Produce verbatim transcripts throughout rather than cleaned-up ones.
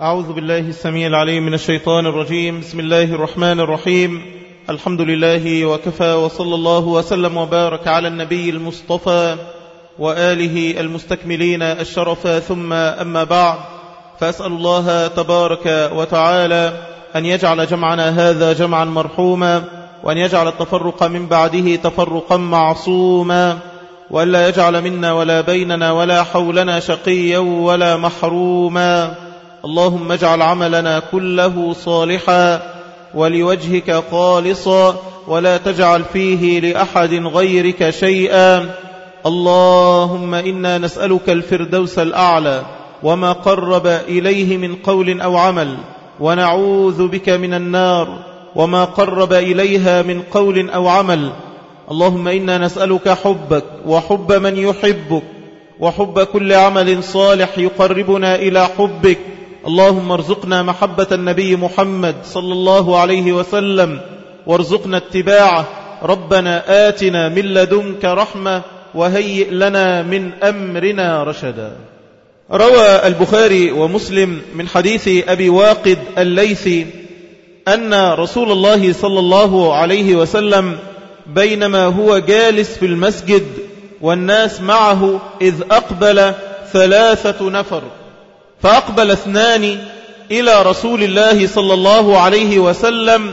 أعوذ بالله السميع العليم من الشيطان الرجيم. بسم الله الرحمن الرحيم. الحمد لله وكفى، وصلى الله وسلم وبارك على النبي المصطفى وآله المستكملين الشرف، ثم أما بعد، فأسأل الله تبارك وتعالى أن يجعل جمعنا هذا جمعا مرحوما، وأن يجعل التفرق من بعده تفرقا معصوما، وأن لا يجعل منا ولا بيننا ولا حولنا شقيا ولا محروما. اللهم اجعل عملنا كله صالحا ولوجهك خالصا، ولا تجعل فيه لأحد غيرك شيئا. اللهم إنا نسألك الفردوس الأعلى وما قرب إليه من قول أو عمل، ونعوذ بك من النار وما قرب إليها من قول أو عمل. اللهم إنا نسألك حبك وحب من يحبك وحب كل عمل صالح يقربنا إلى حبك. اللهم ارزقنا محبة النبي محمد صلى الله عليه وسلم، وارزقنا اتباعه. ربنا آتنا من لدنك رحمة وهيئ لنا من أمرنا رشدا. روى البخاري ومسلم من حديث أبي واقد الليثي أن رسول الله صلى الله عليه وسلم بينما هو جالس في المسجد والناس معه إذ أقبل ثلاثة نفر، فأقبل اثنان إلى رسول الله صلى الله عليه وسلم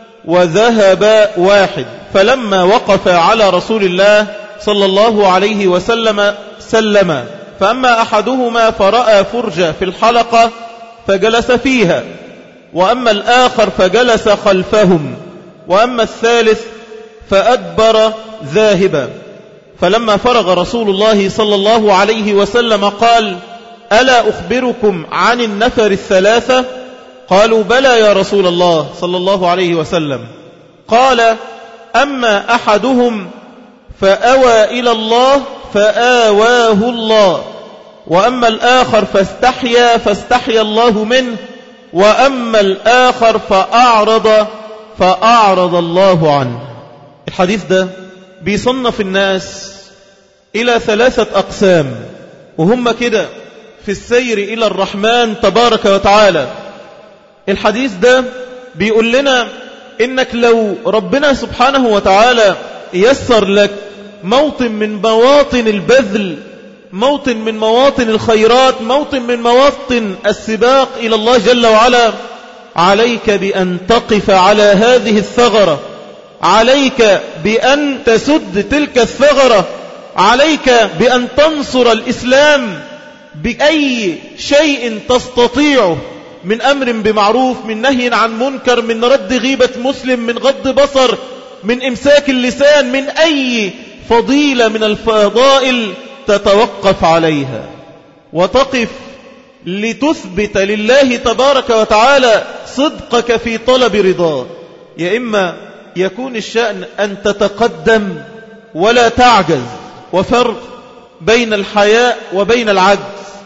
وذهب واحد، فلما وقف على رسول الله صلى الله عليه وسلم سلم، فأما أحدهما فرأى فرجة في الحلقة فجلس فيها، وأما الآخر فجلس خلفهم، وأما الثالث فأدبر ذاهبا. فلما فرغ رسول الله صلى الله عليه وسلم قال: ألا أخبركم عن النفر الثلاثة؟ قالوا: بلى يا رسول الله صلى الله عليه وسلم. قال: أما أحدهم فأوى إلى الله فآواه الله، وأما الآخر فاستحيا فاستحيا الله منه، وأما الآخر فأعرض فأعرض الله عنه. الحديث ده بيصنف الناس إلى ثلاثة أقسام، وهم كده في السير إلى الرحمن تبارك وتعالى. الحديث ده بيقول لنا إنك لو ربنا سبحانه وتعالى يسر لك موطن من مواطن البذل، موطن من مواطن الخيرات، موطن من مواطن السباق إلى الله جل وعلا، عليك بأن تقف على هذه الثغرة، عليك بأن تسد تلك الثغرة، عليك بأن تنصر الإسلام بأي شيء تستطيعه من أمر بمعروف، من نهي عن منكر، من رد غيبة مسلم، من غض بصر، من إمساك اللسان، من أي فضيلة من الفضائل تتوقف عليها وتقف لتثبت لله تبارك وتعالى صدقك في طلب رضاه. يا إما يكون الشأن أن تتقدم ولا تعجز، وفرق بين الحياء وبين العجز.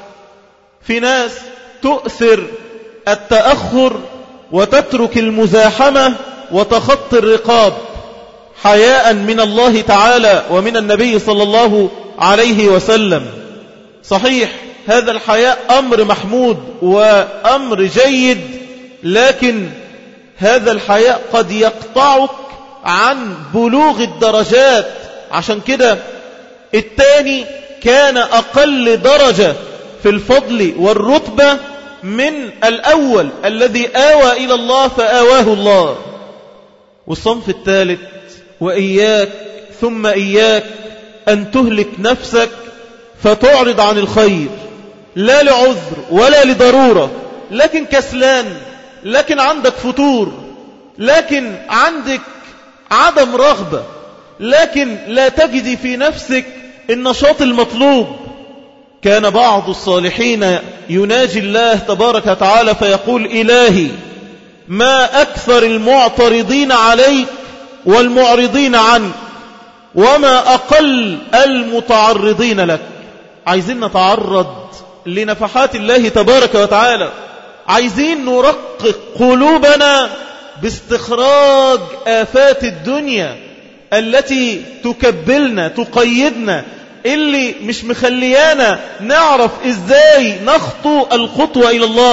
في ناس تؤثر التأخر وتترك المزاحمة وتخطي الرقاب حياء من الله تعالى ومن النبي صلى الله عليه وسلم. صحيح هذا الحياء أمر محمود وأمر جيد، لكن هذا الحياء قد يقطعك عن بلوغ الدرجات. عشان كده الثاني كان أقل درجة في الفضل والرتبة من الأول الذي آوى إلى الله فآواه الله. والصنف الثالث: وإياك ثم إياك أن تهلك نفسك فتعرض عن الخير، لا لعذر ولا لضرورة، لكن كسلان، لكن عندك فتور، لكن عندك عدم رغبة، لكن لا تجد في نفسك النشاط المطلوب. كان بعض الصالحين يناجي الله تبارك وتعالى فيقول: إلهي ما أكثر المعترضين عليك والمعرضين عنك، وما أقل المتعرضين لك. عايزين نتعرض لنفحات الله تبارك وتعالى، عايزين نرقق قلوبنا باستخراج آفات الدنيا التي تكبلنا تقيدنا، اللي مش مخليانا نعرف ازاي نخطو الخطوة الى الله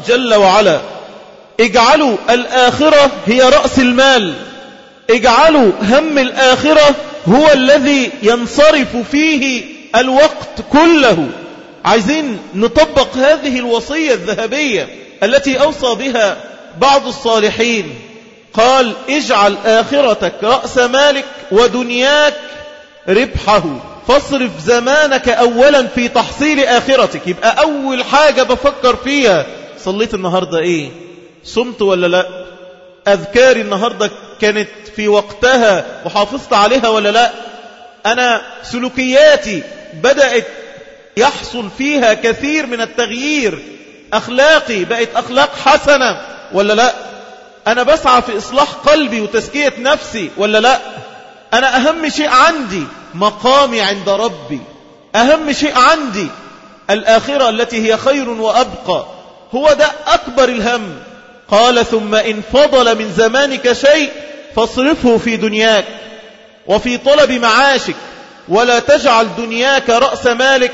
جل وعلا: اجعلوا الآخرة هي رأس المال، اجعلوا هم الآخرة هو الذي ينصرف فيه الوقت كله. عايزين نطبق هذه الوصية الذهبية التي أوصى بها بعض الصالحين. قال: اجعل آخرتك رأس مالك ودنياك ربحه، فاصرف زمانك أولا في تحصيل آخرتك. يبقى أول حاجة بفكر فيها: صليت النهاردة إيه؟ صمت ولا لا؟ أذكاري النهاردة كانت في وقتها وحافظت عليها ولا لا؟ أنا سلوكياتي بدأت يحصل فيها كثير من التغيير، أخلاقي بقت أخلاق حسنة ولا لا؟ أنا بسعى في إصلاح قلبي وتزكية نفسي ولا لا؟ أنا أهم شيء عندي مقامي عند ربي، أهم شيء عندي الآخرة التي هي خير وأبقى، هو ده أكبر الهم. قال: ثم إن فضل من زمانك شيء فاصرفه في دنياك وفي طلب معاشك، ولا تجعل دنياك رأس مالك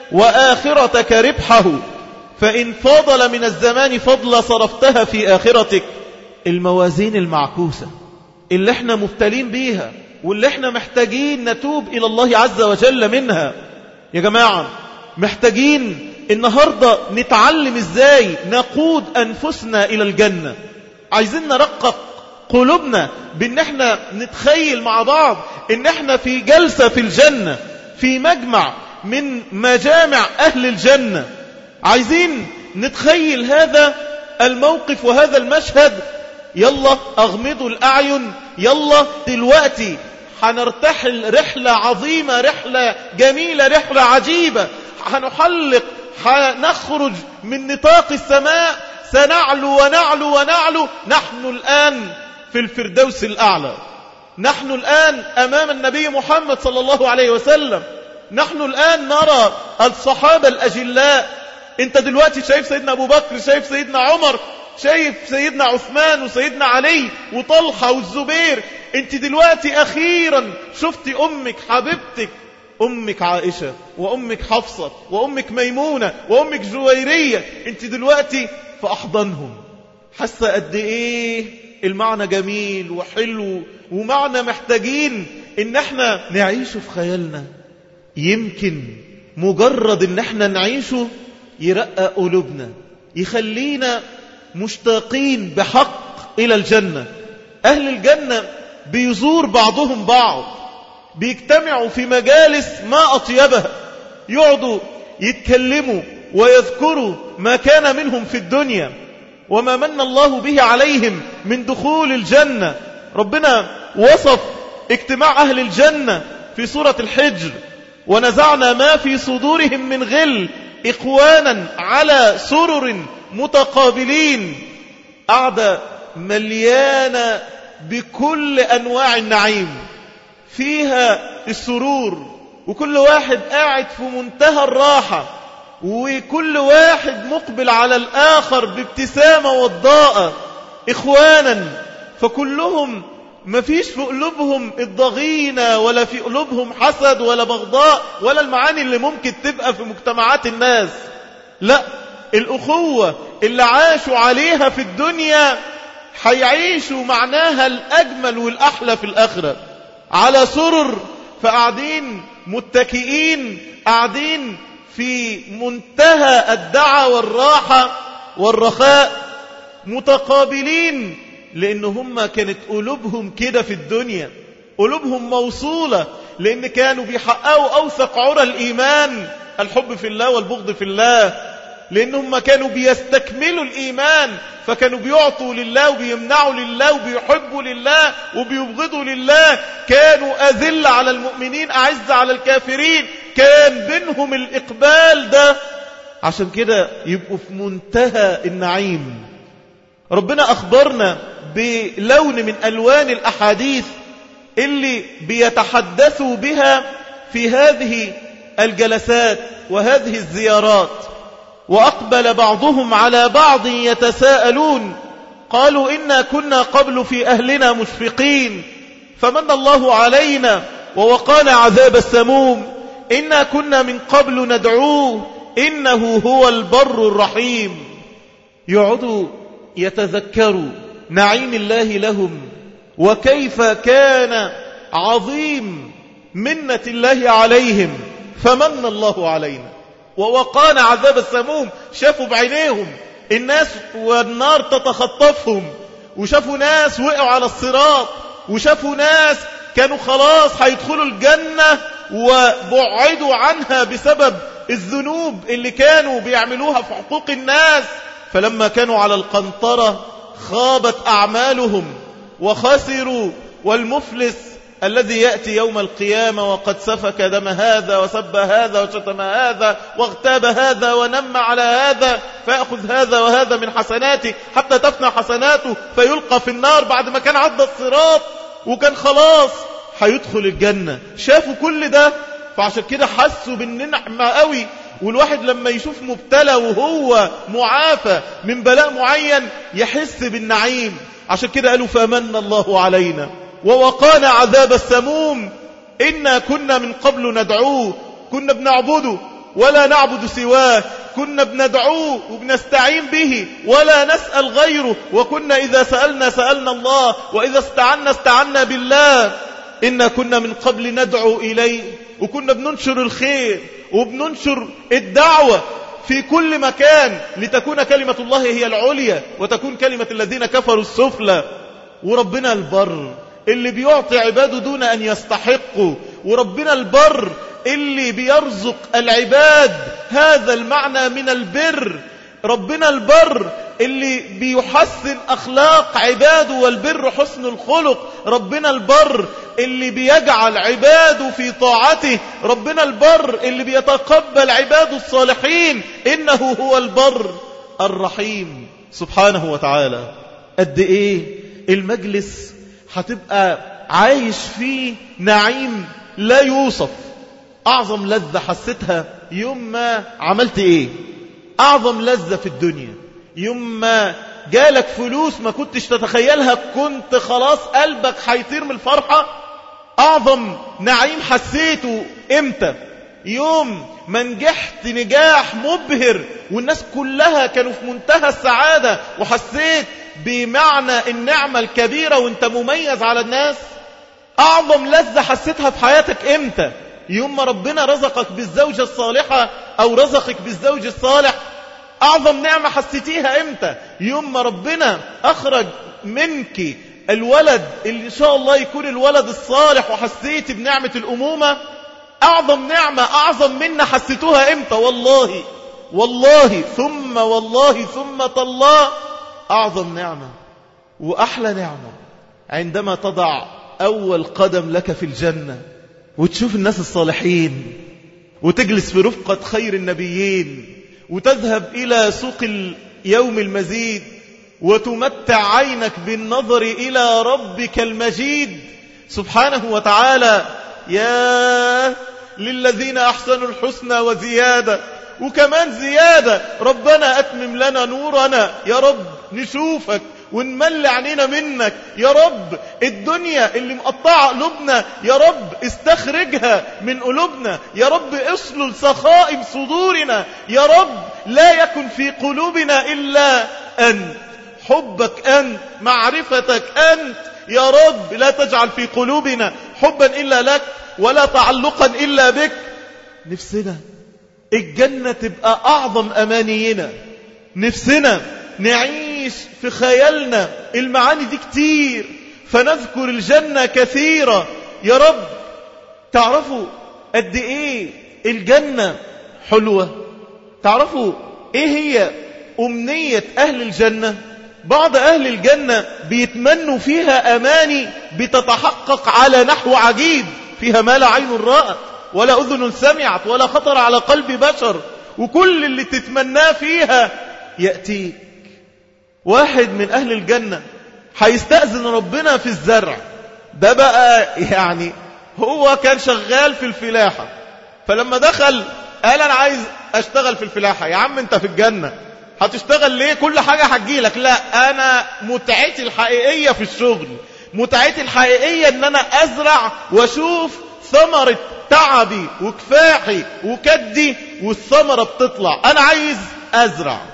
وآخرتك ربحه، فإن فضل من الزمان فضل صرفتها في آخرتك. الموازين المعكوسة اللي احنا مبتلين بيها واللي احنا محتاجين نتوب إلى الله عز وجل منها. يا جماعة، محتاجين النهاردة نتعلم ازاي نقود أنفسنا إلى الجنة. عايزين نرقق قلوبنا بأن احنا نتخيل مع بعض ان احنا في جلسة في الجنة، في مجمع من مجامع أهل الجنة. عايزين نتخيل هذا الموقف وهذا المشهد. يلا أغمضوا الأعين، يلا دلوقتي هنرتحل رحلة عظيمة، رحلة جميلة، رحلة عجيبة. هنحلق، هنخرج من نطاق السماء، سنعلو ونعلو ونعلو. نحن الآن في الفردوس الأعلى، نحن الآن أمام النبي محمد صلى الله عليه وسلم، نحن الآن نرى الصحابة الأجلاء. انت دلوقتي شايف سيدنا أبو بكر، شايف سيدنا عمر، شايف سيدنا عثمان وسيدنا علي وطلحة والزبير. انت دلوقتي أخيرا شفت أمك حبيبتك، أمك عائشة وأمك حفصة وأمك ميمونة وأمك جويرية. انت دلوقتي في أحضانهم. حاسة قد إيه المعنى جميل وحلو، ومعنى محتاجين إن احنا نعيشه في خيالنا. يمكن مجرد إن احنا نعيشه يرقى قلوبنا، يخلينا مشتاقين بحق إلى الجنة. أهل الجنة بيزور بعضهم بعض، بيجتمعوا في مجالس ما أطيبها، يقعدوا يتكلموا ويذكروا ما كان منهم في الدنيا وما من الله به عليهم من دخول الجنة. ربنا وصف اجتماع أهل الجنة في سورة الحجر: ونزعنا ما في صدورهم من غل إخوانا على سرر متقابلين. قاعدة مليانة بكل أنواع النعيم، فيها السرور، وكل واحد قاعد في منتهى الراحة، وكل واحد مقبل على الآخر بابتسامة وضاءة. إخوانا، فكلهم ما فيش في قلوبهم الضغينة، ولا في قلوبهم حسد ولا بغضاء ولا المعاني اللي ممكن تبقى في مجتمعات الناس. لا، الأخوة اللي عاشوا عليها في الدنيا هيعيشوا معناها الأجمل والأحلى في الآخرة، على سرر، فقاعدين متكئين، قاعدين في منتهى الدعى والراحة والرخاء، متقابلين، لأن هم كانت قلوبهم كده في الدنيا، قلوبهم موصولة، لأن كانوا بيحققوا أوثق عرى الإيمان، الحب في الله والبغض في الله، لأنهم كانوا بيستكملوا الإيمان، فكانوا بيعطوا لله وبيمنعوا لله وبيحبوا لله وبيبغضوا لله. كانوا أذل على المؤمنين أعز على الكافرين، كان بينهم الإقبال ده، عشان كده يبقوا في منتهى النعيم. ربنا أخبرنا بلون من ألوان الأحاديث اللي بيتحدثوا بها في هذه الجلسات وهذه الزيارات. وأقبل بعضهم على بعض يتساءلون، قالوا إنا كنا قبل في أهلنا مشفقين فمن الله علينا ووقانا عذاب السموم، إنا كنا من قبل ندعوه إنه هو البر الرحيم. يقعدوا يتذكروا نعيم الله لهم وكيف كان عظيم منة الله عليهم. فمن الله علينا ووقانا عذاب السموم. شافوا بعينيهم الناس والنار تتخطفهم، وشافوا ناس وقعوا على الصراط، وشافوا ناس كانوا خلاص هيدخلوا الجنة وبعدوا عنها بسبب الذنوب اللي كانوا بيعملوها في حقوق الناس. فلما كانوا على القنطرة خابت أعمالهم وخسروا. والمفلس الذي يأتي يوم القيامة وقد سفك دم هذا وسب هذا وشتم هذا واغتاب هذا ونم على هذا، فيأخذ هذا وهذا من حسناته حتى تفنى حسناته فيلقى في النار بعد ما كان عدى الصراط وكان خلاص هيدخل الجنة. شافوا كل ده، فعشان كده حسوا بالنعمة قوي. والواحد لما يشوف مبتلى وهو معافى من بلاء معين يحس بالنعيم. عشان كده قالوا فمن الله علينا ووقانا عذاب السموم إنا كنا من قبل ندعوه. كنا بنعبده ولا نعبد سواه، كنا بندعوه وبنستعين به ولا نسأل غيره، وكنا إذا سألنا سألنا الله وإذا استعنا استعنا بالله. إنا كنا من قبل ندعو إليه، وكنا بننشر الخير وبننشر الدعوة في كل مكان لتكون كلمة الله هي العليا وتكون كلمة الذين كفروا السفلى. وربنا البر اللي بيعطي عباده دون أن يستحقوا، وربنا البر اللي بيرزق العباد. هذا المعنى من البر. ربنا البر اللي بيحسن أخلاق عباده، والبر حسن الخلق. ربنا البر اللي بيجعل عباده في طاعته. ربنا البر اللي بيتقبل عباده الصالحين. إنه هو البر الرحيم سبحانه وتعالى. قد إيه المجلس هتبقى عايش فيه نعيم لا يوصف. أعظم لذة حسيتها يوم ما عملت إيه؟ أعظم لذة في الدنيا يوم ما جالك فلوس ما كنتش تتخيلها، كنت خلاص قلبك هيطير من الفرحة. أعظم نعيم حسيته إمتى؟ يوم ما نجحت نجاح مبهر والناس كلها كانوا في منتهى السعادة، وحسيت بمعنى النعمة الكبيرة وانت مميز على الناس. أعظم لذة حسيتها في حياتك إمتى؟ يوم ما ربنا رزقك بالزوجة الصالحة أو رزقك بالزوج الصالح. أعظم نعمة حسيتيها إمتى؟ يوم ما ربنا أخرج منك الولد اللي إن شاء الله يكون الولد الصالح وحسيت بنعمة الأمومة. أعظم نعمة أعظم منا حسيتوها إمتى؟ والله والله ثم والله ثم تالله أعظم نعمة وأحلى نعمة عندما تضع أول قدم لك في الجنة وتشوف الناس الصالحين وتجلس في رفقة خير النبيين وتذهب إلى سوق اليوم المزيد وتمتع عينك بالنظر إلى ربك المجيد سبحانه وتعالى. يا للذين أحسنوا الحسنى وزيادة، وكمان زيادة. ربنا أتمم لنا نورنا يا رب، نشوفك ونمل عنينا منك يا رب. الدنيا اللي مقطعة قلوبنا يا رب استخرجها من قلوبنا يا رب. اصلل سخائم صدورنا يا رب. لا يكن في قلوبنا إلا أنت، حبك أنت، معرفتك أنت يا رب. لا تجعل في قلوبنا حبا إلا لك ولا تعلقا إلا بك. نفسنا الجنة تبقى أعظم أمانينا، نفسنا نعيش في خيالنا المعاني دي كتير، فنذكر الجنة كثيرة يا رب. تعرفوا قد إيه الجنة حلوة؟ تعرفوا إيه هي أمنية أهل الجنة؟ بعض أهل الجنة بيتمنوا فيها أماني بتتحقق على نحو عجيب، فيها ما لا عين رأت ولا أذن سمعت ولا خطر على قلب بشر، وكل اللي تتمناه فيها يأتيك. واحد من أهل الجنة هيستأذن ربنا في الزرع ده بقى، يعني هو كان شغال في الفلاحة، فلما دخل قال أنا عايز أشتغل في الفلاحة. يا عم أنت في الجنة هتشتغل ليه؟ كل حاجة هتجيلك. لا، أنا متعتي الحقيقية في الشغل، متعتي الحقيقية أن أنا أزرع وأشوف ثمرة تعبي وكفاحي وكدي والثمرة بتطلع. أنا عايز أزرع.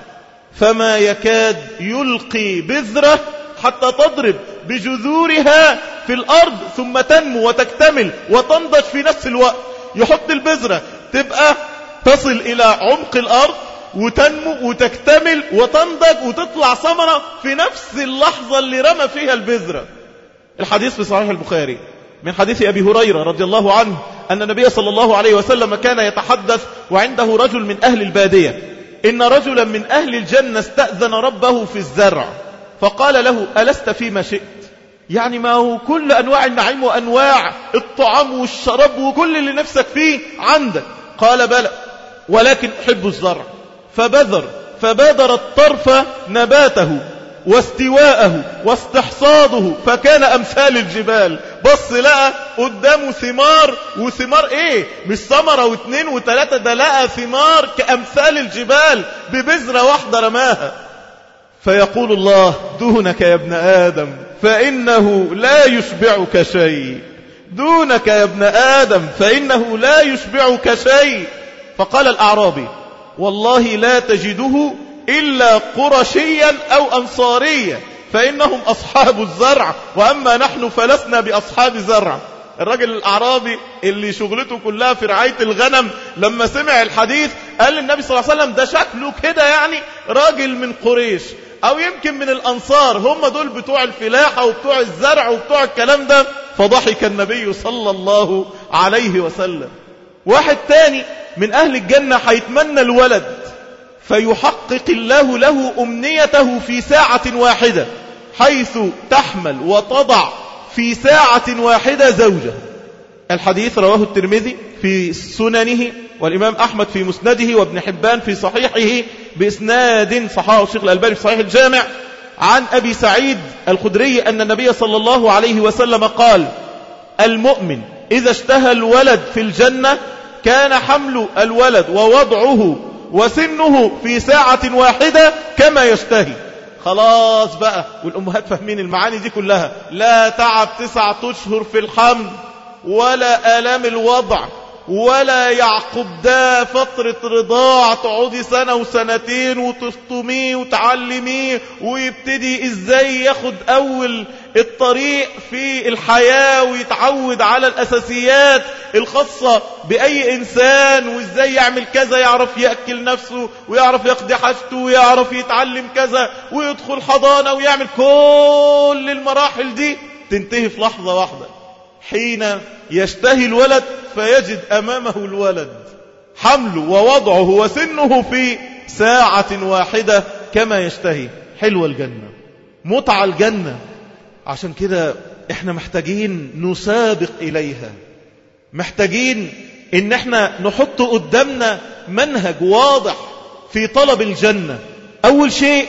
فما يكاد يلقي بذرة حتى تضرب بجذورها في الأرض ثم تنمو وتكتمل وتنضج في نفس الوقت. يحط البذرة تبقى تصل إلى عمق الأرض وتنمو وتكتمل وتنضج وتطلع ثمرة في نفس اللحظة اللي رمى فيها البذرة. الحديث في صحيح البخاري من حديث أبي هريرة رضي الله عنه أن النبي صلى الله عليه وسلم كان يتحدث وعنده رجل من أهل البادية إن رجلا من أهل الجنة استأذن ربه في الزرع فقال له ألست فيما شئت؟ يعني ما هو كل أنواع النعيم وأنواع الطعام والشراب وكل اللي نفسك فيه عندك. قال بلى ولكن أحب الزرع. فبذر فبادر الطرف نباته واستواءه واستحصاده فكان أمثال الجبال. بص لقى قدامه ثمار، وثمار ايه؟ مش ثمرة واثنين وثلاثة، ده لقى ثمار كأمثال الجبال ببذرة واحدة رماها. فيقول الله دونك يا ابن آدم فإنه لا يشبعك شيء، دونك يا ابن آدم فإنه لا يشبعك شيء. فقال الأعرابي والله لا تجده إلا قرشيا أو أنصاريا فإنهم أصحاب الزرع وأما نحن فلسنا بأصحاب زرع. الراجل الأعرابي اللي شغلته كلها في رعاية الغنم لما سمع الحديث قال للنبي صلى الله عليه وسلم ده شكله كده يعني راجل من قريش أو يمكن من الأنصار، هم دول بتوع الفلاحة وبتوع الزرع وبتوع الكلام ده. فضحك النبي صلى الله عليه وسلم. واحد تاني من أهل الجنة هيتمنى الولد فيحقق الله له أمنيته في ساعة واحدة حيث تحمل وتضع في ساعة واحدة زوجة. الحديث رواه الترمذي في سننه والإمام أحمد في مسنده وابن حبان في صحيحه بإسناد صححه الشيخ الألباني في صحيح الجامع عن أبي سعيد الخدري أن النبي صلى الله عليه وسلم قال المؤمن إذا اشتهى الولد في الجنة كان حمل الولد ووضعه وسنه في ساعة واحدة كما يشتهي. خلاص بقى، والأمهات فاهمين المعاني دي كلها، لا تعب تسعة أشهر في الحمل ولا آلام الوضع ولا يعقب ده فترة رضاع تقعدي سنة وسنتين وتفطميه وتعلميه ويبتدي ازاي ياخد اول الطريق في الحياة ويتعود على الاساسيات الخاصة باي انسان وازاي يعمل كذا، يعرف يأكل نفسه ويعرف يقضي حاجته ويعرف يتعلم كذا ويدخل حضانة ويعمل كل المراحل دي تنتهي في لحظة واحدة حين يشتهي الولد فيجد أمامه الولد حمله ووضعه وسنه في ساعة واحدة كما يشتهي. حلوة الجنة، متعة الجنة. عشان كده احنا محتاجين نسابق إليها، محتاجين ان احنا نحط قدامنا منهج واضح في طلب الجنة. أول شيء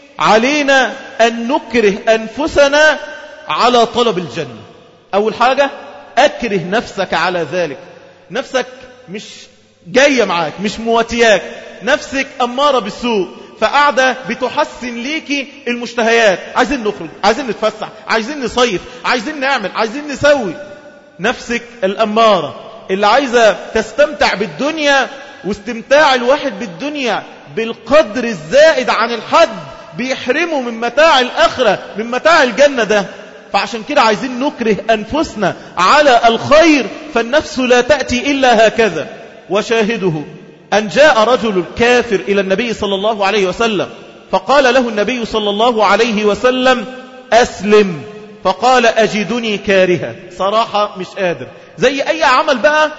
علينا أن نكره أنفسنا على طلب الجنة. أول حاجة أكره نفسك على ذلك. نفسك مش جاية معاك، مش مواتياك، نفسك أمارة بالسوء فقاعدة بتحسن ليكي المشتهيات. عايزين نخرج، عايزين نتفسح، عايزين نصيف، عايزين نعمل، عايزين نسوي. نفسك الأمارة اللي عايزة تستمتع بالدنيا، واستمتاع الواحد بالدنيا بالقدر الزائد عن الحد بيحرمه من متاع الآخرة، من متاع الجنة ده. فعشان كده عايزين نكره أنفسنا على الخير، فالنفس لا تأتي إلا هكذا. وشاهده أن جاء رجل كافر إلى النبي صلى الله عليه وسلم فقال له النبي صلى الله عليه وسلم أسلم. فقال أجدني كارها، صراحة مش قادر. زي أي عمل بقى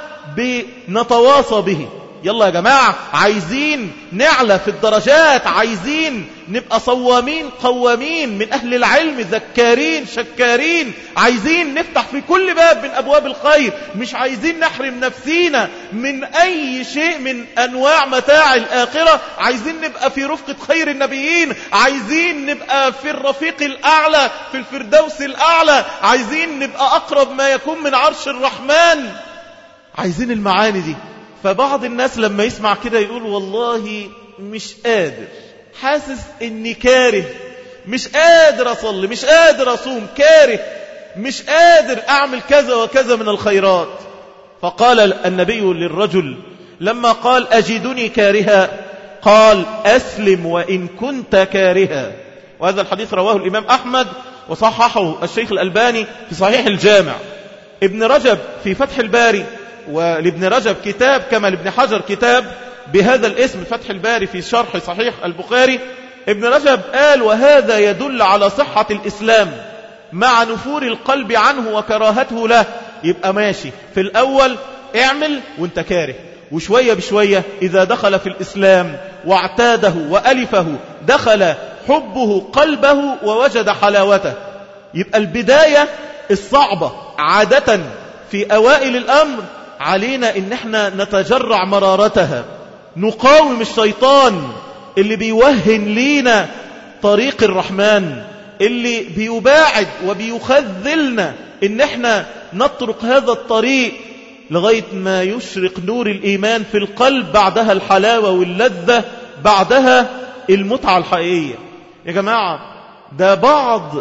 بنتواصى به. يلا يا جماعة عايزين نعلى في الدرجات، عايزين نبقى صوامين قوامين من أهل العلم، ذكارين شكارين، عايزين نفتح في كل باب من أبواب الخير، مش عايزين نحرم نفسينا من أي شيء من أنواع متاع الآخرة، عايزين نبقى في رفقة خير النبيين، عايزين نبقى في الرفيق الأعلى في الفردوس الأعلى، عايزين نبقى أقرب ما يكون من عرش الرحمن. عايزين المعاني دي. فبعض الناس لما يسمع كده يقول والله مش قادر، حاسس اني كاره، مش قادر اصلي، مش قادر اصوم، كاره، مش قادر اعمل كذا وكذا من الخيرات. فقال النبي للرجل لما قال أجدني كارها قال أسلم وإن كنت كارها. وهذا الحديث رواه الإمام أحمد وصححه الشيخ الألباني في صحيح الجامع. ابن رجب في فتح الباري، ولابن رجب كتاب كما لابن حجر كتاب بهذا الاسم فتح الباري في شرح صحيح البخاري. ابن رجب قال وهذا يدل على صحة الإسلام مع نفور القلب عنه وكراهته له. يبقى ماشي في الأول اعمل وانت كاره، وشوية بشوية إذا دخل في الإسلام واعتاده وألفه دخل حبه قلبه ووجد حلاوته. يبقى البداية الصعبة عادة في أوائل الأمر علينا إن احنا نتجرع مرارتها، نقاوم الشيطان اللي بيوهن لينا طريق الرحمن، اللي بيباعد وبيخذلنا إن احنا نطرق هذا الطريق لغاية ما يشرق نور الإيمان في القلب، بعدها الحلاوة واللذة، بعدها المتعة الحقيقية. يا جماعة ده بعض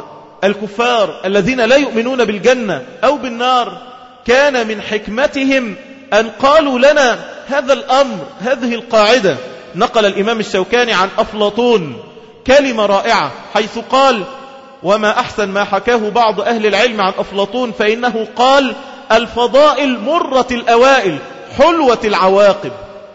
الكفار الذين لا يؤمنون بالجنة أو بالنار كان من حكمتهم أن قالوا لنا هذا الأمر، هذه القاعدة. نقل الإمام الشوكاني عن أفلاطون كلمة رائعة حيث قال وما أحسن ما حكاه بعض أهل العلم عن أفلاطون، فإنه قال الفضائل مرة الأوائل حلوة العواقب،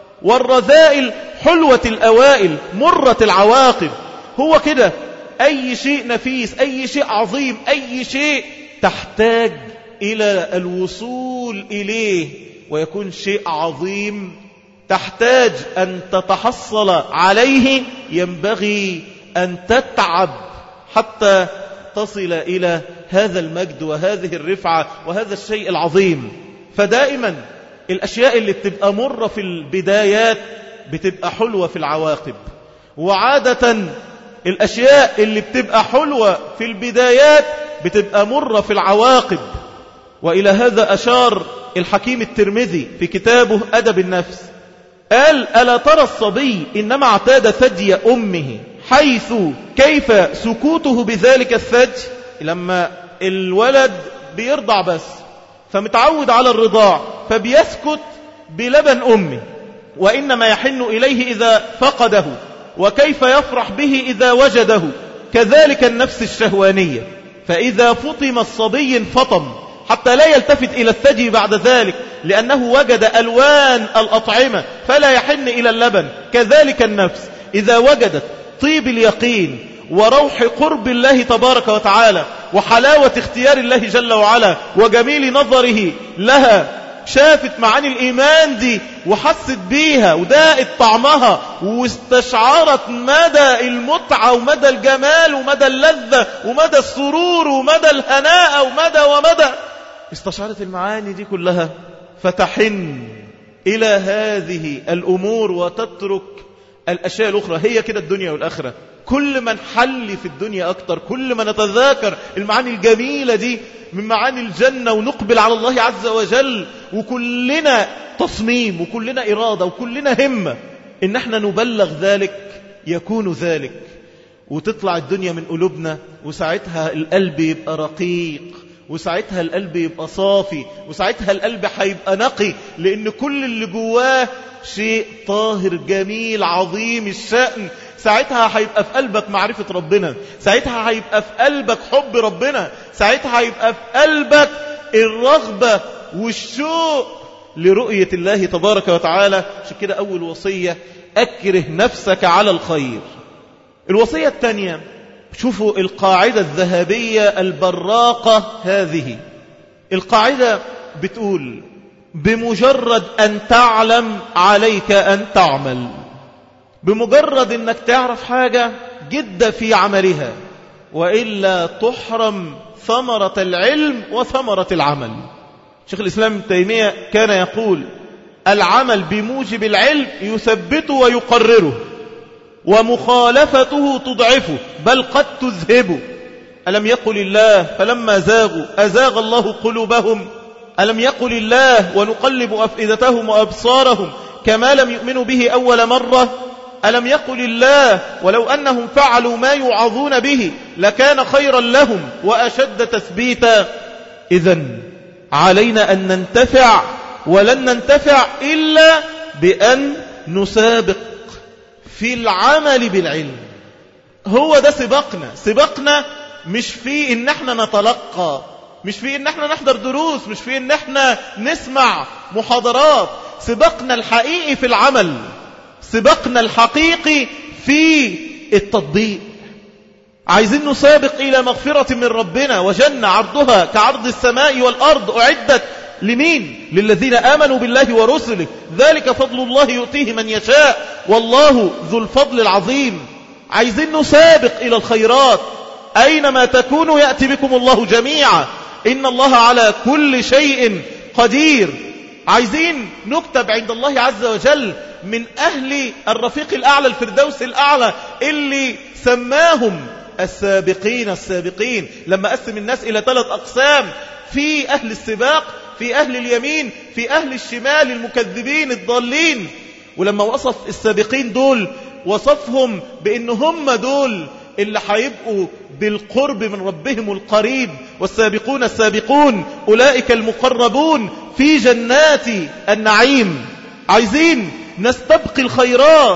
والرذائل حلوة الأوائل مرة العواقب. هو كده أي شيء نفيس، أي شيء عظيم، أي شيء تحتاج إلى الوصول إليه ويكون شيء عظيم تحتاج أن تتحصل عليه، ينبغي أن تتعب حتى تصل إلى هذا المجد وهذه الرفعة وهذا الشيء العظيم. فدائما الأشياء اللي بتبقى مرة في البدايات بتبقى حلوة في العواقب، وعادة الأشياء اللي بتبقى حلوة في البدايات بتبقى مرة في العواقب. وإلى هذا أشار الحكيم الترمذي في كتابه أدب النفس، قال ألا ترى الصبي إنما اعتاد ثدي أمه حيث كيف سكوته بذلك الثدي. لما الولد بيرضع بس فمتعود على الرضاع فبيسكت بلبن أمه، وإنما يحن إليه إذا فقده، وكيف يفرح به إذا وجده. كذلك النفس الشهوانية، فإذا فطم الصبي انفطم حتى لا يلتفت إلى الثدي بعد ذلك لأنه وجد ألوان الأطعمة فلا يحن إلى اللبن. كذلك النفس إذا وجدت طيب اليقين وروح قرب الله تبارك وتعالى وحلاوة اختيار الله جل وعلا وجميل نظره لها، شافت معاني الإيمان دي وحست بيها وداقت طعمها واستشعرت مدى المتعة ومدى الجمال ومدى اللذة ومدى السرور ومدى الهناء ومدى ومدى، استشعرت المعاني دي كلها فتحن إلى هذه الأمور وتترك الأشياء الأخرى. هي كده الدنيا والآخرة، كل ما نحل في الدنيا أكتر، كل ما نتذاكر المعاني الجميلة دي من معاني الجنة ونقبل على الله عز وجل، وكلنا تصميم وكلنا إرادة وكلنا همة إن احنا نبلغ ذلك يكون ذلك، وتطلع الدنيا من قلوبنا، وساعتها القلب يبقى رقيق، وساعتها القلب يبقى صافي، وساعتها القلب هيبقى نقي، لأن كل اللي جواه شيء طاهر جميل عظيم الشأن. ساعتها هيبقى في قلبك معرفة ربنا، ساعتها هيبقى في قلبك حب ربنا، ساعتها هيبقى في قلبك الرغبة والشوق لرؤية الله تبارك وتعالى. عشان كده أول وصية أكره نفسك على الخير. الوصية الثانية، شوفوا القاعدة الذهبية البراقة هذه. القاعدة بتقول بمجرد أن تعلم عليك أن تعمل. بمجرد أنك تعرف حاجة جد في عملها، وإلا تحرم ثمرة العلم وثمرة العمل. شيخ الإسلام ابن تيمية كان يقول العمل بموجب العلم يثبته ويقرره، ومخالفته تضعفه بل قد تذهبه. ألم يقل الله فلما زاغوا أزاغ الله قلوبهم، ألم يقل الله ونقلب أفئدتهم وأبصارهم كما لم يؤمنوا به أول مرة. ألم يقل الله ولو أنهم فعلوا ما يوعظون به لكان خيرا لهم وأشد تثبيتا. إذن علينا أن ننتفع، ولن ننتفع إلا بأن نسابق في العمل بالعلم. هو ده سباقنا. سباقنا مش في ان احنا نتلقى، مش في ان احنا نحضر دروس، مش في ان احنا نسمع محاضرات. سباقنا الحقيقي في العمل، سباقنا الحقيقي في التطبيق. عايزين نسابق إلى مغفرة من ربنا وجنة عرضها كعرض السماء والأرض، أعدت لمين؟ للذين آمنوا بالله ورسله، ذلك فضل الله يؤتيه من يشاء والله ذو الفضل العظيم. عايزين نسابق إلى الخيرات، أينما تكونوا يأتي بكم الله جميعا، إن الله على كل شيء قدير. عايزين نكتب عند الله عز وجل من أهل الرفيق الأعلى، الفردوس الأعلى، اللي سماهم السابقين السابقين. لما قسم الناس إلى ثلاث أقسام، في أهل السباق، في أهل اليمين، في أهل الشمال المكذبين الضالين. ولما وصف السابقين دول وصفهم بأن هم دول اللي هيبقوا بالقرب من ربهم القريب، والسابقون السابقون أولئك المقربون في جنات النعيم. عايزين نستبقي الخيرات،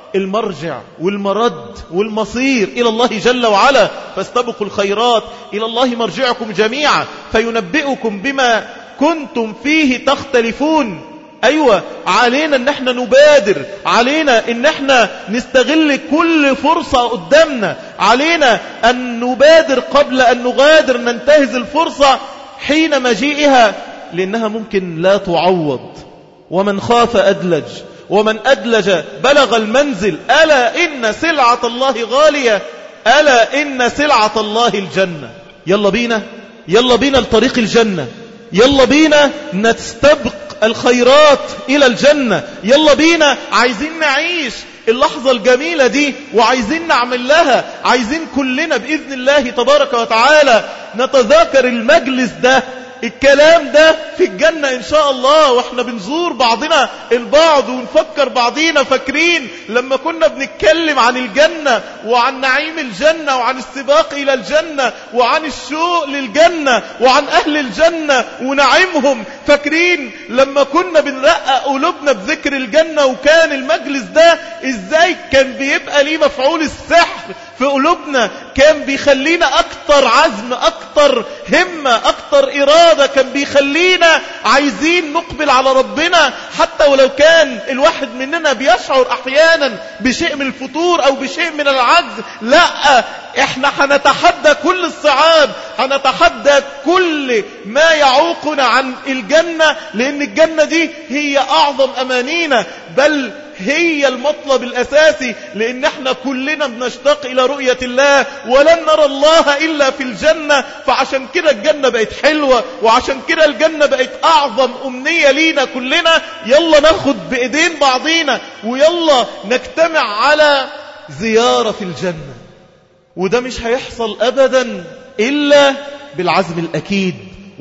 المرجع والمرد والمصير إلى الله جل وعلا، فاستبقوا الخيرات، إلى الله مرجعكم جميعا فينبئكم بما كنتم فيه تختلفون. أيوة، علينا ان احنا نبادر، علينا ان احنا نستغل كل فرصة قدامنا، علينا ان نبادر قبل ان نغادر، ننتهز الفرصة حين مجيئها، لانها ممكن لا تعوض. ومن خاف أدلج ومن أدلج بلغ المنزل، ألا إن سلعة الله غالية، ألا إن سلعة الله الجنة. يلا بينا، يلا بينا لطريق الجنة، يلا بينا نستبق الخيرات إلى الجنة، يلا بينا. عايزين نعيش اللحظة الجميلة دي وعايزين نعمل لها، عايزين كلنا بإذن الله تبارك وتعالى نتذاكر المجلس ده، الكلام ده في الجنة إن شاء الله، وإحنا بنزور بعضنا البعض ونفكر بعضينا. فاكرين لما كنا بنتكلم عن الجنة وعن نعيم الجنة وعن السباق إلى الجنة وعن الشوق للجنة وعن أهل الجنة ونعيمهم؟ فاكرين لما كنا بنرقق قلوبنا بذكر الجنة، وكان المجلس ده إزاي كان بيبقى ليه مفعول السحر في قلوبنا، كان بيخلينا أكتر عزم، أكتر همة، أكتر إرادة، كان بيخلينا عايزين نقبل على ربنا، حتى ولو كان الواحد مننا بيشعر أحيانا بشيء من الفتور أو بشيء من العجز. لا، احنا هنتحدى كل الصعاب، هنتحدى كل ما يعوقنا عن الجنة، لأن الجنة دي هي أعظم أمانينا، بل هي المطلب الأساسي، لأن احنا كلنا بنشتاق إلى رؤية الله، ولن نرى الله إلا في الجنة. فعشان كده الجنة بقت حلوة، وعشان كده الجنة بقت أعظم أمنية لينا كلنا. يلا ناخد بإيدين بعضينا ويلا نجتمع على زيارة في الجنة. وده مش هيحصل أبدا إلا بالعزم الأكيد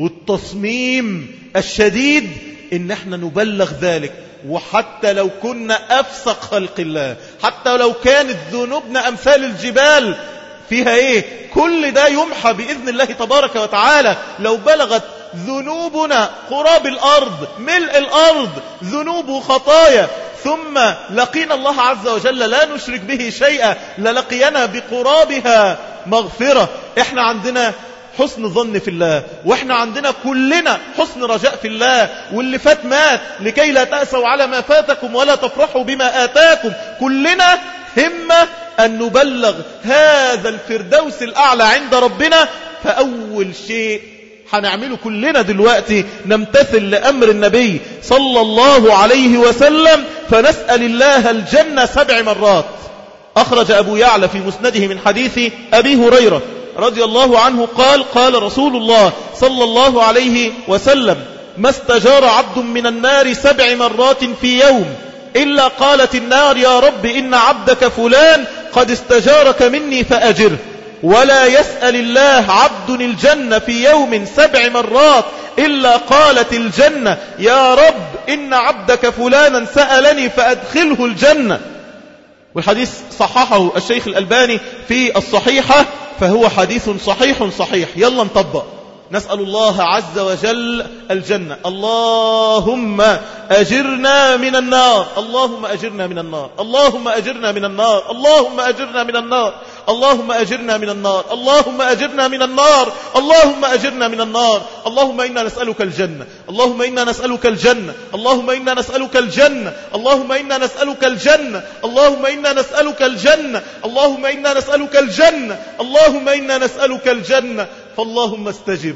والتصميم الشديد إن احنا نبلغ ذلك. وحتى لو كنا أفسق خلق الله، حتى لو كانت ذنوبنا أمثال الجبال، فيها إيه؟ كل ده يمحى بإذن الله تبارك وتعالى. لو بلغت ذنوبنا قراب الأرض، ملء الأرض ذنوب وخطايا، ثم لقينا الله عز وجل لا نشرك به شيئا، للقينا بقرابها مغفرة. احنا عندنا حسن ظن في الله، واحنا عندنا كلنا حسن رجاء في الله. واللي فات مات، لكي لا تأسوا على ما فاتكم ولا تفرحوا بما آتاكم. كلنا همة أن نبلغ هذا الفردوس الأعلى عند ربنا. فأول شيء هنعمله كلنا دلوقتي نمتثل لأمر النبي صلى الله عليه وسلم، فنسأل الله الجنة سبع مرات. أخرج أبو يعلى في مسنده من حديث أبي هريرة رضي الله عنه قال: قال رسول الله صلى الله عليه وسلم: ما استجار عبد من النار سبع مرات في يوم إلا قالت النار: يا رب إن عبدك فلان قد استجارك مني فأجره. ولا يسأل الله عبد الجنة في يوم سبع مرات إلا قالت الجنة: يا رب إن عبدك فلانا سألني فأدخله الجنة. والحديث صححه الشيخ الألباني في الصحيحة، فهو حديث صحيح صحيح. يلا نطبق، نسأل الله عز وجل الجنة. اللهم أجرنا من النار، اللهم أجرنا من النار، اللهم أجرنا من النار، اللهم أجرنا من النار، اللهم أجرنا من النار، اللهم أجرنا من النار، اللهم أجرنا من النار. اللهم إنا نسألك الجنة، اللهم إنا نسألك الجنة، اللهم إنا نسألك الجنة، اللهم إنا نسألك الجنة، اللهم إنا نسألك الجنة، اللهم إنا نسألك الجنة، اللهم إنا نسألك الجنة. فاللهم استجب.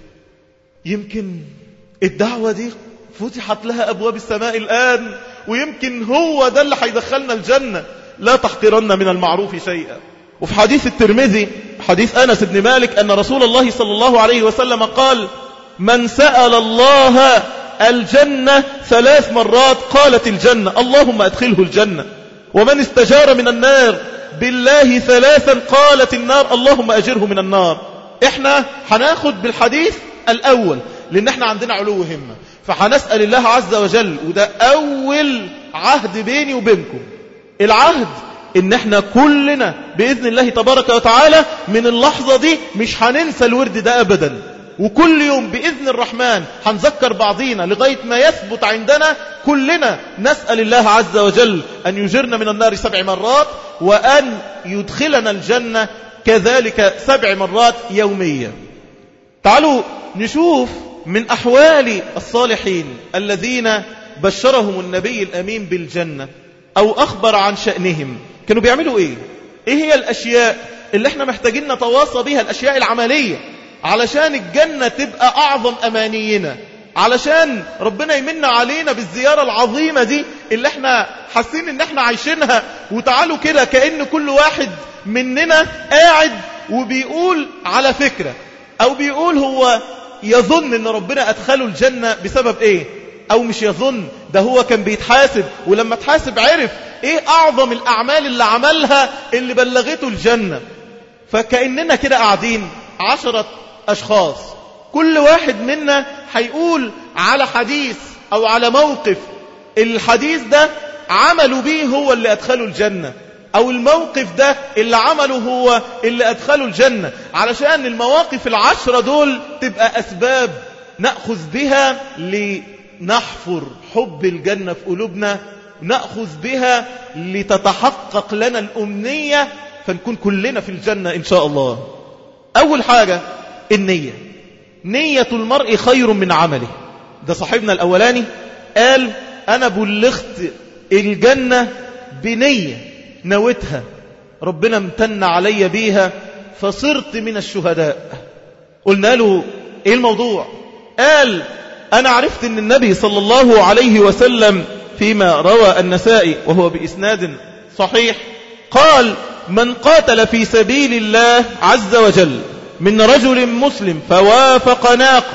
يمكن الدعوة دي فتحت لها أبواب السماء الآن، ويمكن هو ده اللي هيدخلنا الجنة. لا تحقرن من المعروف شيئا. وفي حديث الترمذي حديث أنس بن مالك أن رسول الله صلى الله عليه وسلم قال: من سأل الله الجنة ثلاث مرات قالت الجنة اللهم أدخله الجنة، ومن استجار من النار بالله ثلاثا قالت النار اللهم أجره من النار. احنا هناخد بالحديث الأول لأن احنا عندنا علو همة، فهنسأل الله عز وجل، وده أول عهد بيني وبينكم. العهد ان احنا كلنا بإذن الله تبارك وتعالى من اللحظة دي مش هننسى الورد ده أبدا، وكل يوم بإذن الرحمن هنذكر بعضينا لغاية ما يثبت عندنا كلنا. نسأل الله عز وجل أن يجرنا من النار سبع مرات، وأن يدخلنا الجنة كذلك سبع مرات يوميا. تعالوا نشوف من أحوال الصالحين الذين بشرهم النبي الأمين بالجنة أو أخبر عن شأنهم. كانوا بيعملوا إيه؟ إيه هي الأشياء اللي احنا محتاجين نتواصى بها، الأشياء العملية، علشان الجنة تبقى أعظم أمانينا، علشان ربنا يمن علينا بالزيارة العظيمة دي اللي احنا حاسين ان احنا عايشينها. وتعالوا كده كأن كل واحد مننا قاعد وبيقول على فكرة، او بيقول هو يظن ان ربنا ادخله الجنة بسبب ايه، او مش يظن، ده هو كان بيتحاسب، ولما تحاسب عرف ايه اعظم الاعمال اللي عملها اللي بلغته الجنة. فكأننا كده قاعدين عشرة اشخاص، كل واحد منا هيقول على حديث او على موقف الحديث ده عملوا بيه هو اللي ادخله الجنة، او الموقف ده اللي عمله هو اللي ادخله الجنة، علشان المواقف العشرة دول تبقى اسباب نأخذ بها لنحفر حب الجنة في قلوبنا، نأخذ بها لتتحقق لنا الأمنية، فنكون كلنا في الجنة إن شاء الله. أول حاجة النية. نية المرء خير من عمله. ده صاحبنا الأولاني قال أنا بلغت الجنة بنية نويتها، ربنا امتن علي بيها فصرت من الشهداء. قلنا له ايه الموضوع؟ قال أنا عرفت أن النبي صلى الله عليه وسلم فيما روى النسائي وهو بإسناد صحيح قال من قاتل في سبيل الله عز وجل من رجل مسلم فوافق ناقة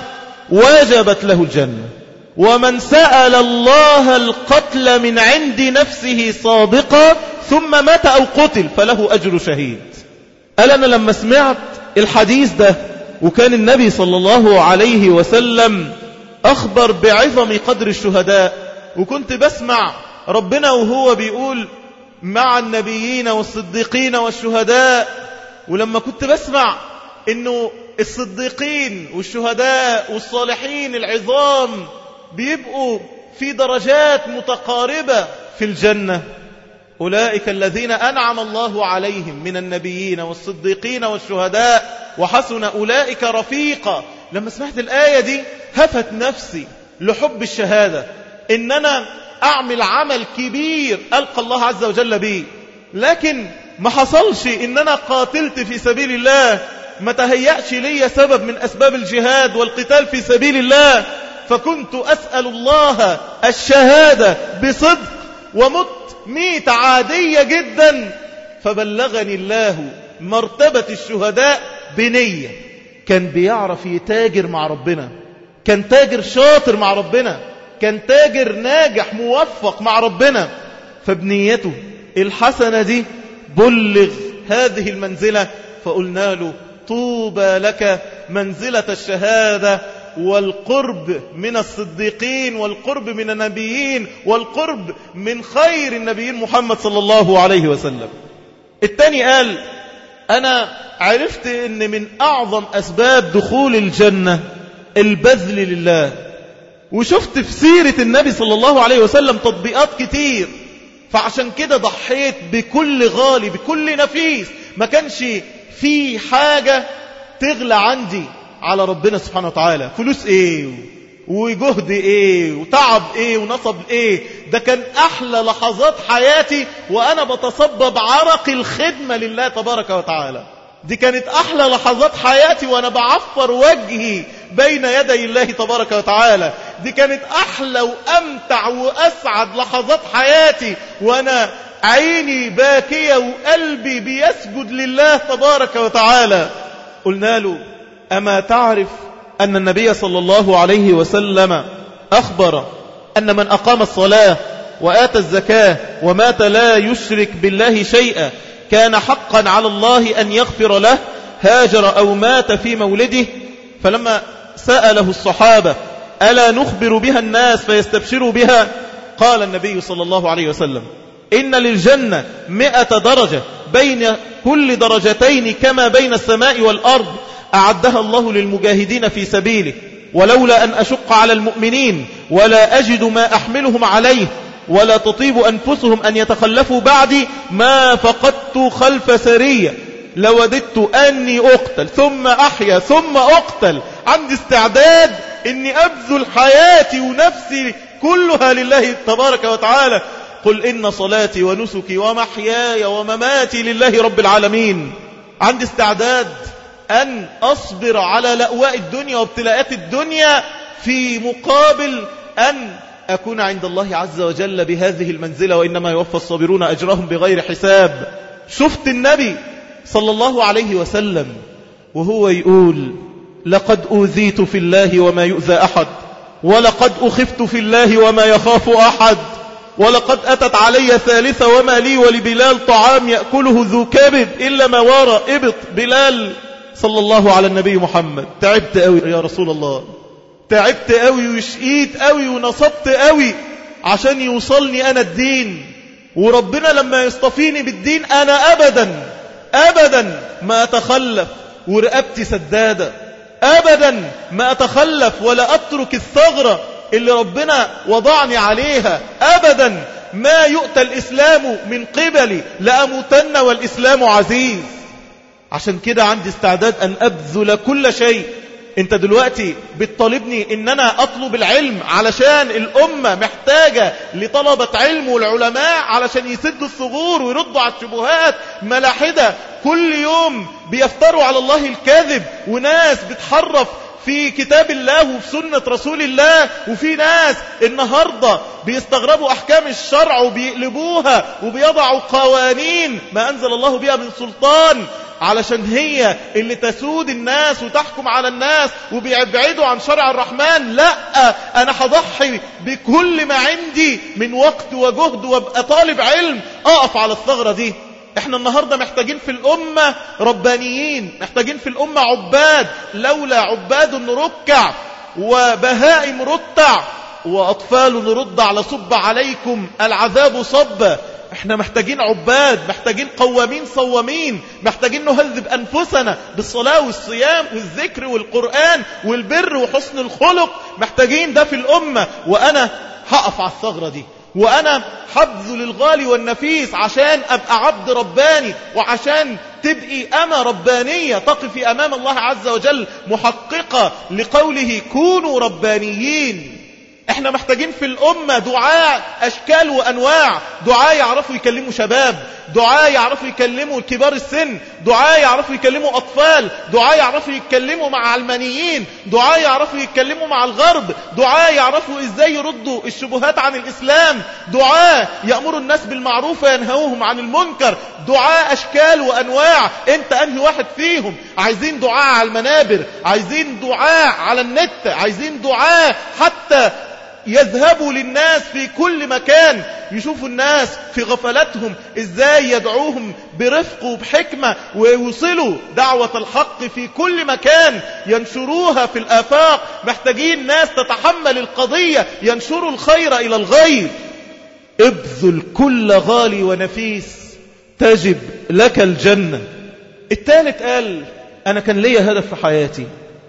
وجبت له الجنة، ومن سأل الله القتل من عند نفسه صادقا ثم مات أو قتل فله أجر شهيد. قال أنا لما سمعت الحديث ده، وكان النبي صلى الله عليه وسلم أخبر بعظم قدر الشهداء، وكنت بسمع ربنا وهو بيقول مع النبيين والصديقين والشهداء، ولما كنت بسمع انه الصديقين والشهداء والصالحين العظام بيبقوا في درجات متقاربة في الجنة، أولئك الذين أنعم الله عليهم من النبيين والصديقين والشهداء وحسن أولئك رفيقا. لما سمعت الآية دي هفت نفسي لحب الشهادة، إن أنا أعمل عمل كبير ألقى الله عز وجل به، لكن ما حصلش إن أنا قاتلت في سبيل الله، ما تهيأش لي سبب من أسباب الجهاد والقتال في سبيل الله، فكنت أسأل الله الشهادة بصدق ومت ميت عادية جدا، فبلغني الله مرتبة الشهداء بنية. كان بيعرف يتاجر مع ربنا، كان تاجر شاطر مع ربنا، كان تاجر ناجح موفق مع ربنا، فبنيته الحسنة دي بلغ هذه المنزلة. فقلنا له طوبى لك منزلة الشهادة والقرب من الصديقين والقرب من النبيين والقرب من خير النبيين محمد صلى الله عليه وسلم. الثاني قال أنا عرفت أن من أعظم أسباب دخول الجنة البذل لله، وشفت في سيرة النبي صلى الله عليه وسلم تطبيقات كتير، فعشان كده ضحيت بكل غالي بكل نفيس. ما كانش في حاجة تغلى عندي على ربنا سبحانه وتعالى، فلوس ايه وجهد ايه وتعب ايه ونصب ايه. ده كان احلى لحظات حياتي وانا بتصبب عرق الخدمة لله تبارك وتعالى. دي كانت احلى لحظات حياتي وانا بعفر وجهي بين يدي الله تبارك وتعالى. دي كانت احلى وامتع واسعد لحظات حياتي وانا عيني باكية وقلبي بيسجد لله تبارك وتعالى. قلنا له: أما تعرف أن النبي صلى الله عليه وسلم أخبر أن من أقام الصلاة وآتى الزكاة ومات لا يشرك بالله شيئا كان حقا على الله أن يغفر له هاجر أو مات في مولده؟ فلما سأله الصحابة: ألا نخبر بها الناس فيستبشروا بها؟ قال النبي صلى الله عليه وسلم: إن للجنة مئة درجة بين كل درجتين كما بين السماء والأرض أعدها الله للمجاهدين في سبيله، ولولا أن أشق على المؤمنين ولا أجد ما أحملهم عليه ولا تطيب أنفسهم أن يتخلفوا بعدي ما فقدت خلف سرية لوددت أني أقتل ثم أحيا ثم أقتل. عندي استعداد أني أبذل حياتي ونفسي كلها لله تبارك وتعالى. قل إن صلاتي ونسكي ومحياي ومماتي لله رب العالمين. عندي استعداد أن أصبر على لأواء الدنيا وابتلاءات الدنيا في مقابل أن أكون عند الله عز وجل بهذه المنزلة، وإنما يوفى الصابرون أجرهم بغير حساب. شفت النبي صلى الله عليه وسلم وهو يقول: لقد أوذيت في الله وما يؤذى أحد، ولقد أخفت في الله وما يخاف أحد، ولقد أتت علي ثالثة وما لي ولبلال طعام يأكله ذو كبد إلا ما وراء إبط بلال. صلى الله على النبي محمد. تعبت قوي يا رسول الله، تعبت قوي وشقيت قوي ونصبت قوي عشان يوصلني أنا الدين، وربنا لما يصطفيني بالدين أنا أبدا أبدا ما أتخلف ورقبتي سدادة، أبدا ما أتخلف ولا أترك الثغرة اللي ربنا وضعني عليها، أبدا ما يؤتى الإسلام من قبلي لأموتن والإسلام عزيز. عشان كده عندي استعداد أن أبذل كل شيء. انت دلوقتي بتطالبني ان انا اطلب العلم علشان الامة محتاجة لطلبة علم والعلماء علشان يسدوا الثغور ويردوا على الشبهات. ملاحدة كل يوم بيفتروا على الله الكذب، وناس بتحرف في كتاب الله وفي سنة رسول الله، وفي ناس النهاردة بيستغربوا أحكام الشرع وبيقلبوها وبيضعوا قوانين ما أنزل الله بها من سلطان علشان هي اللي تسود الناس وتحكم على الناس وبيبعدوا عن شرع الرحمن. لا، أنا هضحي بكل ما عندي من وقت وجهد وابقى طالب علم أقف على الثغرة دي. احنا النهاردة محتاجين في الأمة ربانيين، محتاجين في الأمة عباد. لولا عباد ركع وبهائم رتع وأطفال نرد على صب عليكم العذاب صب. احنا محتاجين عباد، محتاجين قوامين صوامين، محتاجين نهذب أنفسنا بالصلاة والصيام والذكر والقرآن والبر وحسن الخلق. محتاجين ده في الأمة، وأنا هقف على الثغرة دي، وأنا حبذل الغالي والنفيس عشان أبقى عبد رباني، وعشان تبقي أمة ربانية تقفي أمام الله عز وجل محققة لقوله كونوا ربانيين. احنا محتاجين في الأمة دعاء أشكال وأنواع، دعاء يعرفوا يكلموا شباب، دعاء يعرفوا يكلموا كبار السن، دعاء يعرفوا يكلموا أطفال، دعاء يعرفوا يتكلموا مع علمانيين، دعاء يعرفوا يتكلموا مع الغرب، دعاء يعرفوا إزاي يردوا الشبهات عن الإسلام، دعاء يأمروا الناس بالمعروف وينهوهم عن المنكر. دعاء أشكال وأنواع، انت أنهي واحد فيهم؟ عايزين دعاء على المنابر، عايزين دعاء على النت، عايزين دعاء حتى يذهبوا للناس في كل مكان يشوفوا الناس في غفلتهم ازاي يدعوهم برفق وبحكمة ويوصلوا دعوة الحق في كل مكان، ينشروها في الآفاق. محتاجين ناس تتحمل القضية، ينشروا الخير إلى الغير. ابذل كل غالي ونفيس تجب لك الجنة، الثالث قال أنا كان ليا هدف في حياتي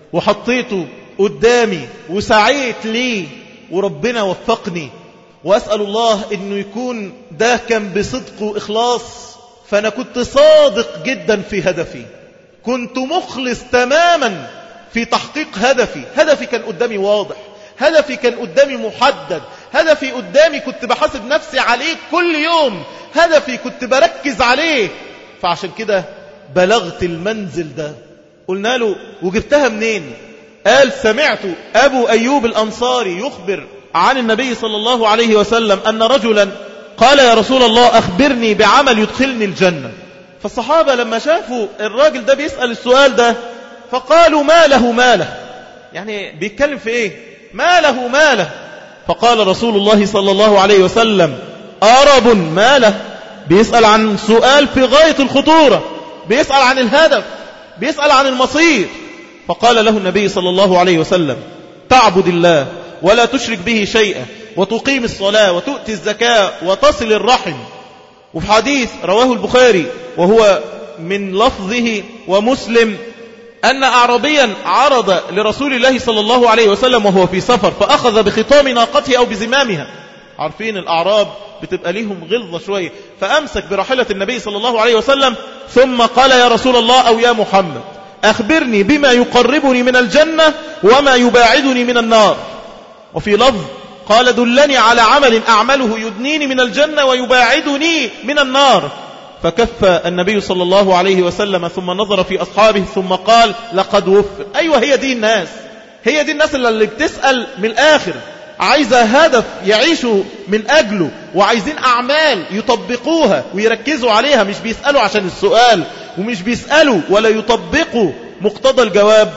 وحطيته قدامي وسعيت ليه وربنا وفقني، وأسأل الله أنه يكون ده كان بصدق وإخلاص، فأنا كنت صادق جدا في هدفي، كنت مخلص تماما في تحقيق هدفي. هدفي كان قدامي واضح، هدفي كان قدامي محدد، هدفي قدامي كنت بحاسب نفسي عليه كل يوم، هدفي كنت بركز عليه. فعشان كده بلغت المنزل ده. قلنا له وجبتها منين؟ قال سمعت أبو أيوب الأنصاري يخبر عن النبي صلى الله عليه وسلم أن رجلا قال يا رسول الله أخبرني بعمل يدخلني الجنة. فالصحابة لما شافوا الراجل ده بيسأل السؤال ده فقالوا ما له ما له، يعني بيتكلم في ايه؟ ما له ما له. فقال رسول الله صلى الله عليه وسلم أرب ما له، بيسأل عن سؤال في غاية الخطورة، بيسأل عن الهدف، بيسأل عن المصير. فقال له النبي صلى الله عليه وسلم تعبد الله ولا تشرك به شيئا وتقيم الصلاة وتؤتي الزكاة وتصل الرحم. وفي حديث رواه البخاري وهو من لفظه ومسلم أن أعرابيا عرض لرسول الله صلى الله عليه وسلم وهو في سفر فأخذ بخطام ناقته أو بزمامها. عارفين الأعراب بتبقى ليهم غلظة شوية، فأمسك براحلة النبي صلى الله عليه وسلم ثم قال يا رسول الله أو يا محمد أخبرني بما يقربني من الجنة وما يباعدني من النار. وفي لفظ قال دلني على عمل أعمله يدنيني من الجنة ويباعدني من النار. فكف النبي صلى الله عليه وسلم ثم نظر في أصحابه ثم قال لقد وفق. أيوة هي دي الناس، هي دي الناس اللي بتسأل من الآخر، عايزة هدف يعيشوا من أجله وعايزين أعمال يطبقوها ويركزوا عليها، مش بيسألوا عشان السؤال ومش بيسألوا ولا يطبقوا مقتضى الجواب.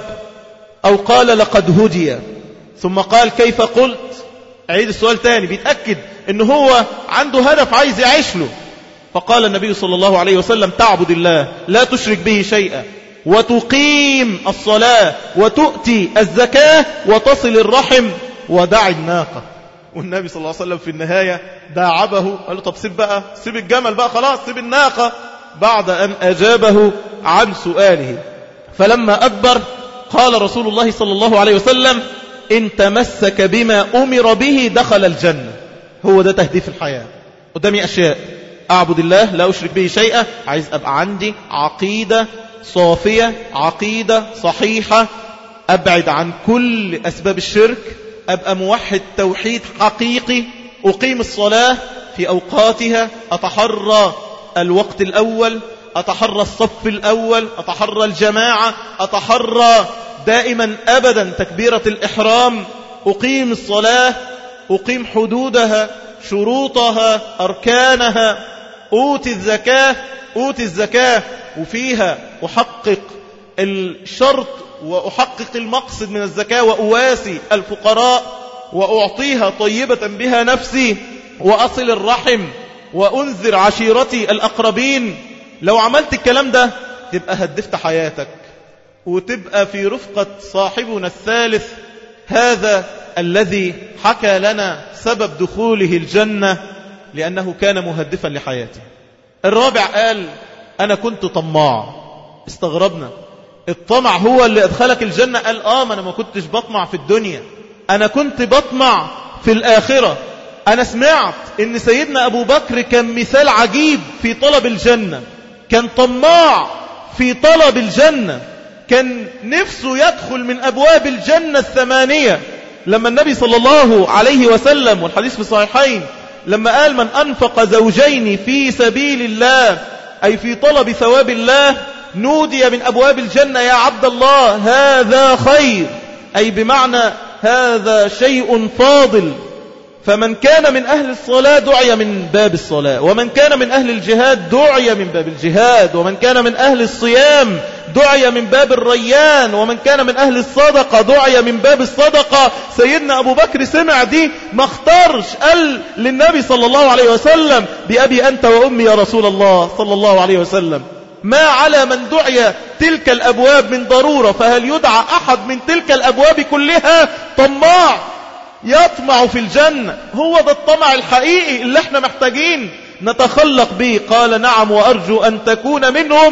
أو قال لقد هدي، ثم قال كيف قلت؟ عيد السؤال تاني، بيتأكد إن هو عنده هدف عايز يعيش له. فقال النبي صلى الله عليه وسلم تعبد الله لا تشرك به شيئا وتقيم الصلاة وتؤتي الزكاة وتصل الرحم ودع الناقة. والنبي صلى الله عليه وسلم في النهاية داعبه قال له طب سيب بقى، سيب الجمل بقى خلاص، سيب الناقة، بعد أن أجابه عن سؤاله. فلما أدبر قال رسول الله صلى الله عليه وسلم إن تمسك بما أمر به دخل الجنة. هو ده تهديف الحياة. قدامي أشياء، أعبد الله لا أشرك به شيئا، عايز أبقى عندي عقيدة صافية، عقيدة صحيحة، أبعد عن كل أسباب الشرك، أبقى موحد توحيد حقيقي، أقيم الصلاة في أوقاتها، أتحرى الوقت الأول، أتحرى الصف الأول، أتحرى الجماعة، أتحرى دائما أبدا تكبيرة الإحرام، أقيم الصلاة، أقيم حدودها، شروطها، أركانها، أوتي الزكاة، أوتي الزكاة وفيها أحقق الشرط وأحقق المقصد من الزكاة وأواسي الفقراء وأعطيها طيبة بها نفسي، وأصل الرحم وأنذر عشيرتي الأقربين. لو عملت الكلام ده تبقى هدفت حياتك وتبقى في رفقة صاحبنا الثالث، هذا الذي حكى لنا سبب دخوله الجنة لأنه كان مهدفا لحياته. الرابع قال أنا كنت طماع. استغربنا، الطمع هو اللي أدخلك الجنة؟ قال آه ما أنا ما كنتش بطمع في الدنيا، أنا كنت بطمع في الآخرة. أنا سمعت إن سيدنا أبو بكر كان مثال عجيب في طلب الجنة، كان طماع في طلب الجنة، كان نفسه يدخل من أبواب الجنة الثمانية. لما النبي صلى الله عليه وسلم والحديث في الصحيحين لما قال من أنفق زوجين في سبيل الله أي في طلب ثواب الله نودي من أبواب الجنة يا عبد الله هذا خير، أي بمعنى هذا شيء فاضل. فمن كان من أهل الصلاة دعي من باب الصلاة، ومن كان من أهل الجهاد دعي من باب الجهاد، ومن كان من أهل الصيام دعي من باب الريان، ومن كان من أهل الصدقة دعي من باب الصدقة. سيدنا أبو بكر سمع دي ما اختارش، قال للنبي صلى الله عليه وسلم بأبي أنت وأمي يا رسول الله صلى الله عليه وسلم، ما على من دعي تلك الأبواب من ضرورة، فهل يدعى أحد من تلك الأبواب كلها طماع يطمع في الجنة؟ هو ده الطمع الحقيقي اللي احنا محتاجين نتخلق به. قال نعم وأرجو أن تكون منهم.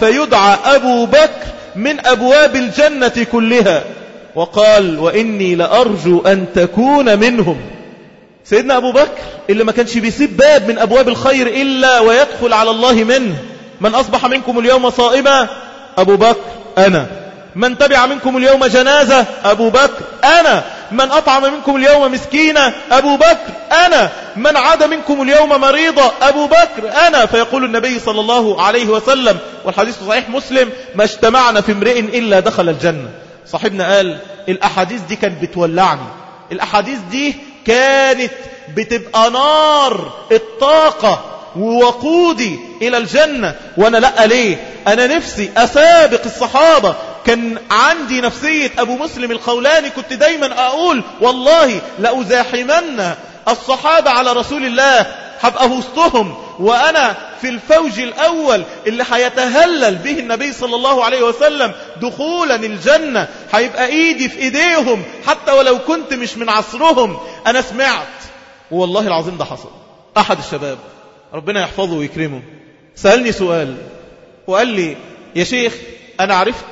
فيدعى أبو بكر من أبواب الجنة كلها. وقال وإني لأرجو أن تكون منهم. سيدنا أبو بكر اللي ما كانش بيسيب باب من أبواب الخير إلا ويدخل على الله منه. من أصبح منكم اليوم صائما أبو بكر أنا. من تبع منكم اليوم جنازة أبو بكر أنا. من أطعم منكم اليوم مسكينة أبو بكر أنا. من عاد منكم اليوم مريضة أبو بكر أنا. فيقول النبي صلى الله عليه وسلم والحديث صحيح مسلم ما اجتمعنا في امرئ إلا دخل الجنة. صاحبنا قال الأحاديث دي كانت بتولعني. الأحاديث دي كانت بتبقى نار الطاقة ووقودي إلى الجنة. وأنا لأ ليه أنا نفسي أسابق الصحابة. كان عندي نفسية أبو مسلم الخولاني. كنت دايما أقول والله لأزاحمن الصحابة على رسول الله. هبقى وسطهم وأنا في الفوج الأول اللي هيتهلل به النبي صلى الله عليه وسلم دخولا الجنة. هيبقى إيدي في إيديهم حتى ولو كنت مش من عصرهم. أنا سمعت والله العظيم ده حصل. أحد الشباب ربنا يحفظه ويكرمه سألني سؤال وقال لي يا شيخ أنا عرفت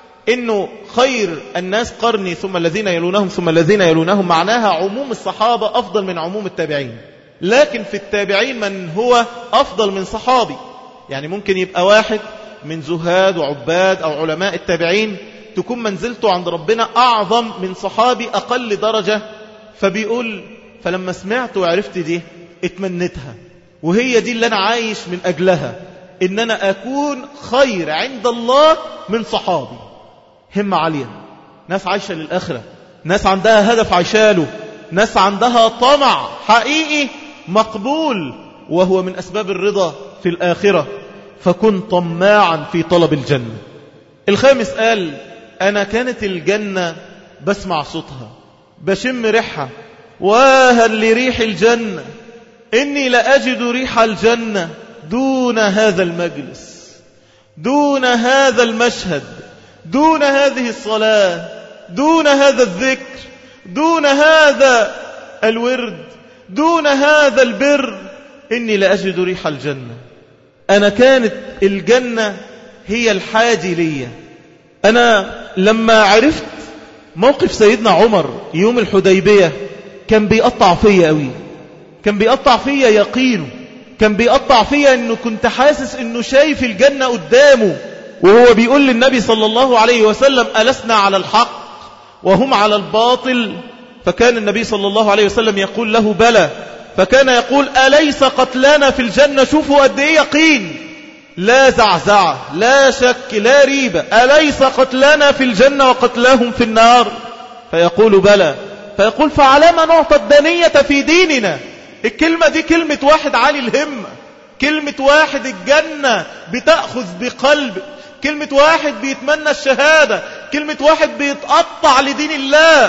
إنه خير الناس قرني ثم الذين يلونهم ثم الذين يلونهم. معناها عموم الصحابة أفضل من عموم التابعين. لكن في التابعين من هو أفضل من صحابي. يعني ممكن يبقى واحد من زهاد وعباد أو علماء التابعين تكون منزلته عند ربنا أعظم من صحابي أقل درجة. فبيقول فلما سمعت وعرفت دي اتمنتها. وهي دي اللي أنا عايش من أجلها. إن أنا أكون خير عند الله من صحابي. همة عالية. ناس عايشة للآخرة. ناس عندها هدف عيشاله. ناس عندها طمع حقيقي مقبول وهو من أسباب الرضا في الآخرة. فكن طماعا في طلب الجنة. الخامس قال أنا كانت الجنة بسمع صوتها بشم ريحها. وهل لريح الجنة إني لأجد ريح الجنة دون هذا المجلس دون هذا المشهد دون هذه الصلاة دون هذا الذكر دون هذا الورد دون هذا البر. إني لأجد ريح الجنة. أنا كانت الجنة هي الحاجة لي. أنا لما عرفت موقف سيدنا عمر يوم الحديبية كان بيقطع فيا قوي. كان بيقطع فيا يقينه. كان بيقطع فيا أنه كنت حاسس أنه شايف الجنة قدامه وهو بيقول للنبي صلى الله عليه وسلم ألسنا على الحق وهم على الباطل. فكان النبي صلى الله عليه وسلم يقول له بلى. فكان يقول أليس قتلنا في الجنة. شوفوا قد ايه يقين لا زعزعة لا شك لا ريبة. أليس قتلنا في الجنة وقتلاهم في النار. فيقول بلى. فيقول فعلما نعطى الدنية في ديننا. الكلمة دي كلمة واحد عالي الهمة. كلمة واحد الجنة بتأخذ بقلب. كلمة واحد بيتمنى الشهادة. كلمة واحد بيتقطع لدين الله.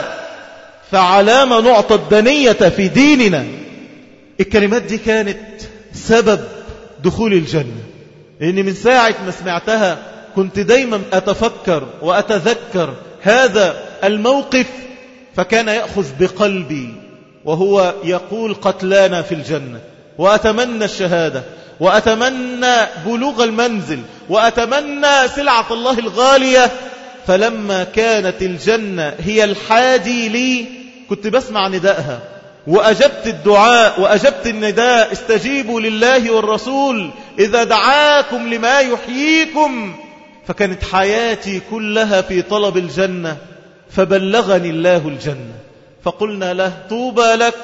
فعلامة نعطى الدنية في ديننا. الكلمات دي كانت سبب دخول الجنة. لأن من ساعة ما سمعتها كنت دايما أتفكر وأتذكر هذا الموقف. فكان يأخذ بقلبي وهو يقول قتلانا في الجنة. وأتمنى الشهادة وأتمنى بلوغ المنزل وأتمنى سلعة الله الغالية. فلما كانت الجنة هي الحادي لي كنت بسمع ندائها وأجبت الدعاء وأجبت النداء استجيبوا لله والرسول إذا دعاكم لما يحييكم. فكانت حياتي كلها في طلب الجنة. فبلغني الله الجنة. فقلنا له طوبى لك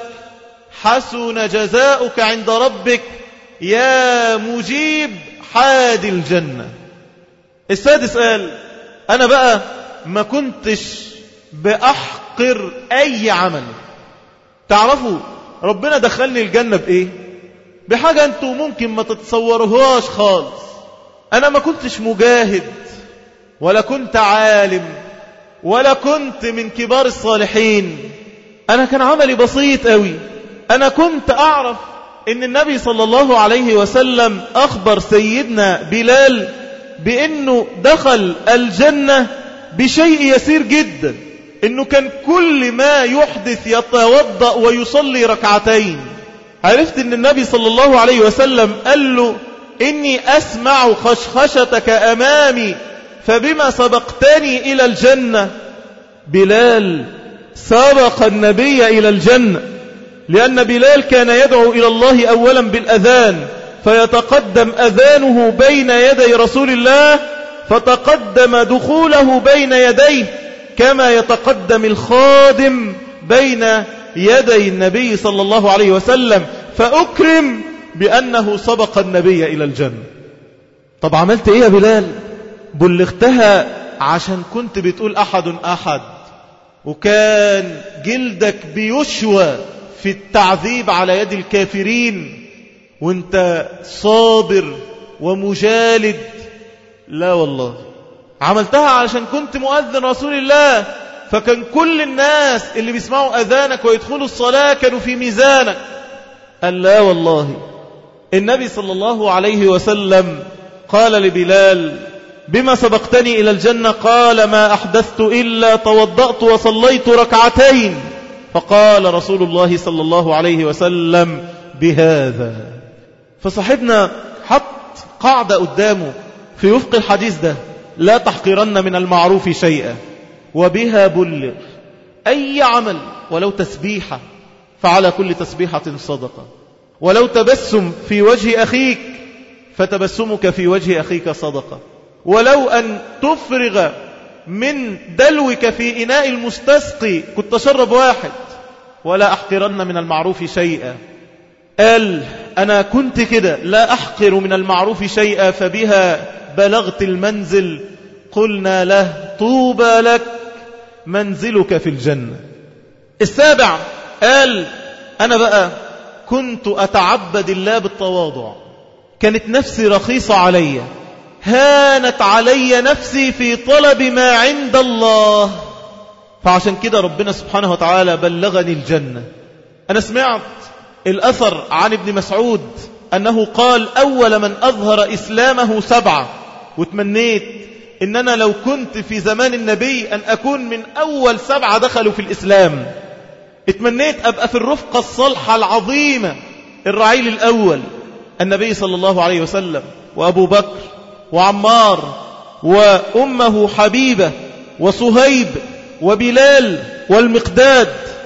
حسن جزاؤك عند ربك يا مجيب حاد الجنة. السادس قال أنا بقى ما كنتش بأحقر أي عمل. تعرفوا ربنا دخلني الجنة بإيه؟ بحاجة أنتوا ممكن ما تتصورهاش خالص. أنا ما كنتش مجاهد ولا كنت عالم ولا كنت من كبار الصالحين. أنا كان عملي بسيط قوي. أنا كنت أعرف إن النبي صلى الله عليه وسلم أخبر سيدنا بلال بأنه دخل الجنة بشيء يسير جدا. إنه كان كل ما يحدث يتوضأ ويصلي ركعتين. عرفت إن النبي صلى الله عليه وسلم قال له إني أسمع خشخشتك أمامي فبما سبقتني إلى الجنة. بلال سبق النبي إلى الجنة، لأن بلال كان يدعو إلى الله أولا بالأذان، فيتقدم أذانه بين يدي رسول الله، فتقدم دخوله بين يديه كما يتقدم الخادم بين يدي النبي صلى الله عليه وسلم، فأكرم بأنه سبق النبي إلى الجنة. طب عملت إيه يا بلال؟ بلغتها عشان كنت بتقول أحد أحد، وكان جلدك بيشوى في التعذيب على يد الكافرين وانت صابر ومجالد. لا والله، عملتها علشان كنت مؤذن رسول الله، فكان كل الناس اللي بيسمعوا أذانك ويدخلوا الصلاة كانوا في ميزانك. قال لا والله، النبي صلى الله عليه وسلم قال لبلال بما سبقتني إلى الجنة؟ قال ما أحدثت إلا توضأت وصليت ركعتين. فقال رسول الله صلى الله عليه وسلم بهذا. فصاحبنا حط قاعدة قدامه في وفق الحديث ده: لا تحقرن من المعروف شيئا وبها بلغ. أي عمل، ولو تسبيحة فعلى كل تسبيحة صدقة، ولو تبسم في وجه أخيك فتبسمك في وجه أخيك صدقة، ولو أن تفرغ من دلوك في إناء المستسقي كنت تشرب واحد. ولا أحقرن من المعروف شيئا. قال أنا كنت كده لا أحقر من المعروف شيئا فبها بلغت المنزل. قلنا له طوبى لك منزلك في الجنة. السابع قال أنا بقى كنت أتعبد الله بالتواضع، كانت نفسي رخيصة علي، هانت علي نفسي في طلب ما عند الله، فعشان كده ربنا سبحانه وتعالى بلغني الجنة. أنا سمعت الأثر عن ابن مسعود أنه قال أول من أظهر إسلامه سبعة، وتمنيت إن أنا لو كنت في زمان النبي أن أكون من أول سبعة دخلوا في الإسلام. اتمنيت أبقى في الرفقة الصالحة العظيمة، الرعيل الأول النبي صلى الله عليه وسلم، وأبو بكر وعمار وأمه حبيبة وصهيب وبلال والمقداد.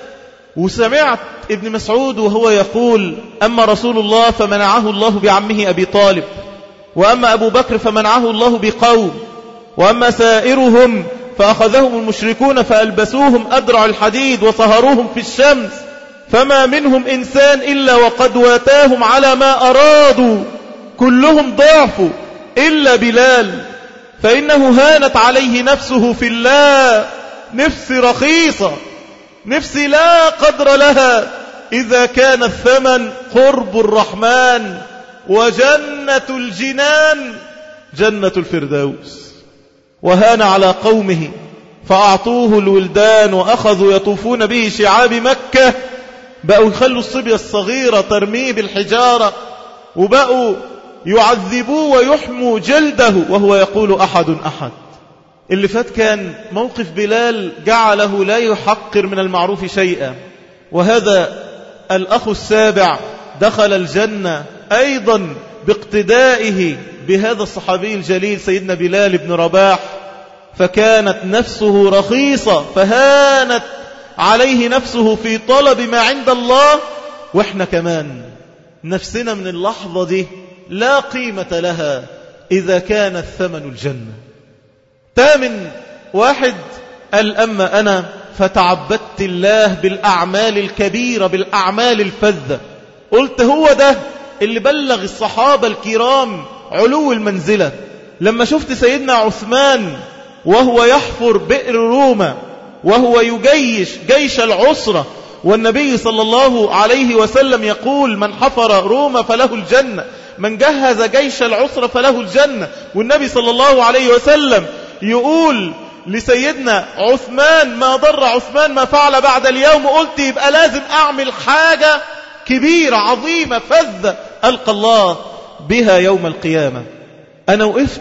وسمعت ابن مسعود وهو يقول أما رسول الله فمنعه الله بعمه أبي طالب، وأما أبو بكر فمنعه الله بقوم، وأما سائرهم فأخذهم المشركون فألبسوهم أدرع الحديد وصهروهم في الشمس، فما منهم إنسان إلا وقد واتاهم على ما أرادوا، كلهم ضعفوا إلا بلال فإنه هانت عليه نفسه في الله. نفسي رخيصة، نفسي لا قدر لها إذا كان الثمن قرب الرحمن وجنة الجنان جنة الفردوس. وهان على قومه فأعطوه الولدان وأخذوا يطوفون به شعاب مكة، بقوا يخلوا الصبية الصغيرة ترميه بالحجارة، وبقوا يعذبوه ويحموا جلده وهو يقول أحد أحد. اللي فات كان موقف بلال جعله لا يحقر من المعروف شيئا. وهذا الأخ السابع دخل الجنة أيضا باقتدائه بهذا الصحابي الجليل سيدنا بلال بن رباح، فكانت نفسه رخيصة فهانت عليه نفسه في طلب ما عند الله. وإحنا كمان نفسنا من اللحظة دي لا قيمة لها إذا كان الثمن الجنة. ثامن واحد قال أما أنا فتعبدت الله بالأعمال الكبيرة بالأعمال الفذة. قلت هو ده اللي بلغ الصحابة الكرام علو المنزلة. لما شفت سيدنا عثمان وهو يحفر بئر روما وهو يجيش جيش العسرة، والنبي صلى الله عليه وسلم يقول من حفر روما فله الجنة، من جهز جيش العسرة فله الجنة، والنبي صلى الله عليه وسلم يقول لسيدنا عثمان ما ضر عثمان ما فعل بعد اليوم. قلت يبقى لازم أعمل حاجة كبيرة عظيمة فذة ألقى الله بها يوم القيامة. أنا وقفت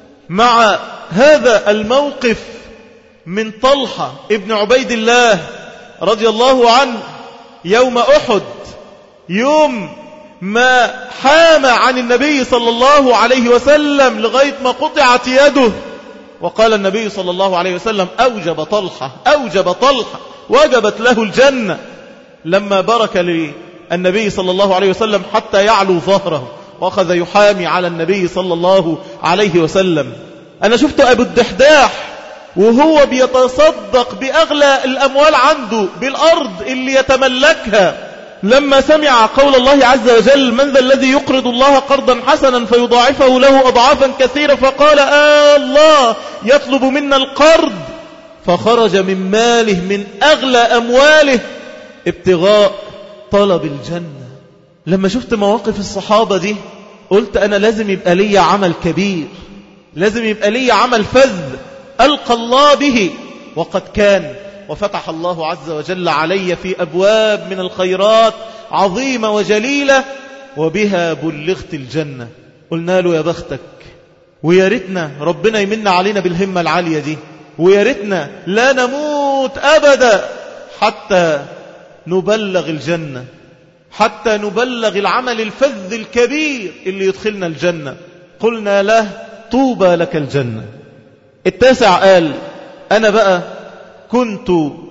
مع هذا الموقف من طلحة ابن عبيد الله رضي الله عنه يوم أحد، يوم ما حام عن النبي صلى الله عليه وسلم لغاية ما قطعت يده. وقال النبي صلى الله عليه وسلم أوجب طلحة أوجب طلحة وجبت له الجنة لما برك للنبي صلى الله عليه وسلم حتى يعلو ظهره وأخذ يحامي على النبي صلى الله عليه وسلم. أنا شفت أبو الدحداح وهو بيتصدق بأغلى الأموال عنده بالأرض اللي يتملكها لما سمع قول الله عز وجل من ذا الذي يقرض الله قرضا حسنا فيضاعفه له أضعافا كثيرة فقال آه الله يطلب منا القرض، فخرج من ماله من أغلى أمواله ابتغاء طلب الجنة. لما شفت مواقف الصحابة دي قلت أنا لازم يبقى لي عمل كبير، لازم يبقى لي عمل فذ ألقى الله به، وقد كان وفتح الله عز وجل علي في أبواب من الخيرات عظيمة وجليلة وبها بلغت الجنة. قلنا له يا بختك، ويا ريتنا ربنا يمن علينا بالهمة العالية دي، ويا ريتنا لا نموت أبدا حتى نبلغ الجنة، حتى نبلغ العمل الفذ الكبير اللي يدخلنا الجنة. قلنا له طوبى لك الجنة. التاسع قال أنا بقى كنت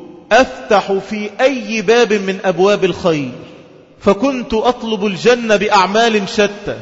أفتح في أي باب من أبواب الخير، فكنت أطلب الجنة بأعمال شتى،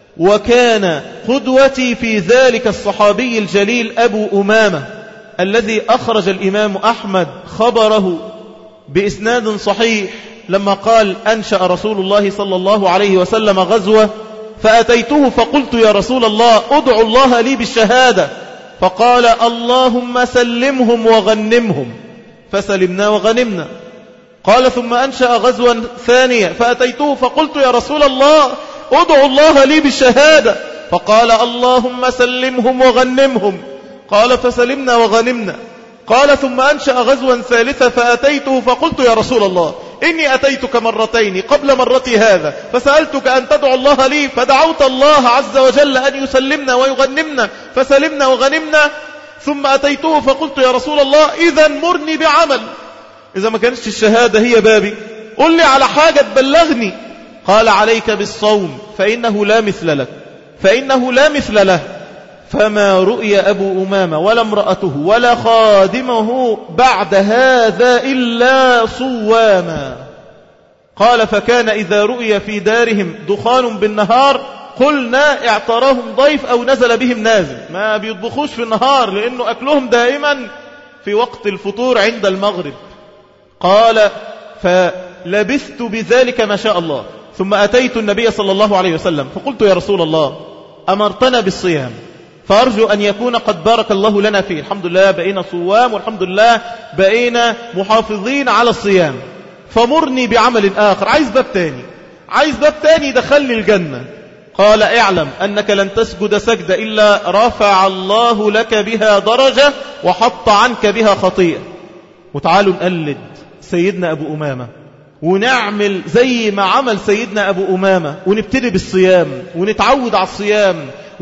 وكان قدوتي في ذلك الصحابي الجليل أبو أمامة الذي أخرج الإمام أحمد خبره بإسناد صحيح لما قال أنشأ رسول الله صلى الله عليه وسلم غزوة فأتيته فقلت يا رسول الله أدعو الله لي بالشهادة، فقال اللهم سلمهم وغنمهم، فسلمنا وغنمنا. قال ثم أنشأ غزوة ثانية فأتيته فقلت يا رسول الله أدعو الله لي بالشهادة، فقال اللهم سلمهم وغنمهم، قال فسلمنا وغنمنا. قال ثم أنشأ غزوة ثالثة فأتيته فقلت يا رسول الله إني أتيتك مرتين قبل مرتي هذا فسألتك أن تدعو الله لي، فدعوت الله عز وجل أن يسلمنا ويغنمنا فسلمنا وغنمنا. ثم أتيته فقلت يا رسول الله إذا مرني بعمل، إذا ما كانتش الشهادة هي بابي قل لي على حاجة تبلغني. قال عليك بالصوم فإنه لا مثل لك فإنه لا مثل له. فما رؤي أبو أمامة ولا امرأته ولا خادمه بعد هذا إلا صواما. قال فكان إذا رؤي في دارهم دخان بالنهار قلنا اعتراهم ضيف أو نزل بهم نازل، ما بيطبخوش في النهار لأنه أكلهم دائما في وقت الفطور عند المغرب. قال فلبثت بذلك ما شاء الله، ثم أتيت النبي صلى الله عليه وسلم فقلت يا رسول الله أمرتنا بالصيام فأرجو أن يكون قد بارك الله لنا فيه، الحمد لله بقينا صوام والحمد لله بقينا محافظين على الصيام، فمرني بعمل آخر، عايز باب تاني عايز باب تاني دخلني الجنة. قال اعلم أنك لن تسجد سجدة إلا رفع الله لك بها درجة وحط عنك بها خطيئة. وتعالوا نقلد سيدنا أبو أمامة ونعمل زي ما عمل سيدنا أبو أمامة، ونبتدي بالصيام ونتعود على الصيام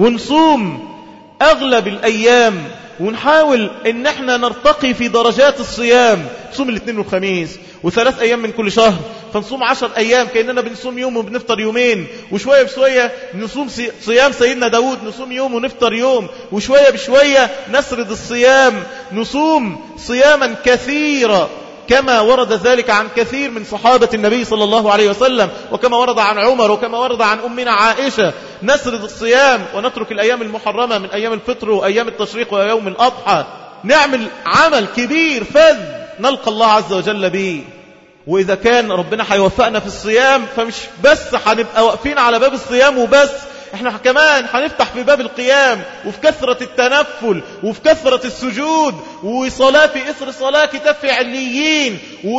ونصوم أغلب الأيام، ونحاول ان احنا نرتقي في درجات الصيام، نصوم الاثنين والخميس وثلاث ايام من كل شهر، فنصوم عشر ايام كأننا بنصوم يوم وبنفطر يومين، وشوية بشوية نصوم صيام سيدنا داود، نصوم يوم ونفطر يوم، وشوية بشوية نسرد الصيام، نصوم صياما كثيرا كما ورد ذلك عن كثير من صحابة النبي صلى الله عليه وسلم، وكما ورد عن عمر وكما ورد عن أمنا عائشة. نسرد الصيام ونترك الأيام المحرمة من أيام الفطر وأيام التشريق ويوم الأضحى، نعمل عمل كبير فذ نلقى الله عز وجل به. وإذا كان ربنا هيوفقنا في الصيام فمش بس هنبقى واقفين على باب الصيام وبس، احنا كمان هنفتح في باب القيام وفي كثرة التنفل وفي كثرة السجود، وصلاة في إثر صلاة كتاب في عليين،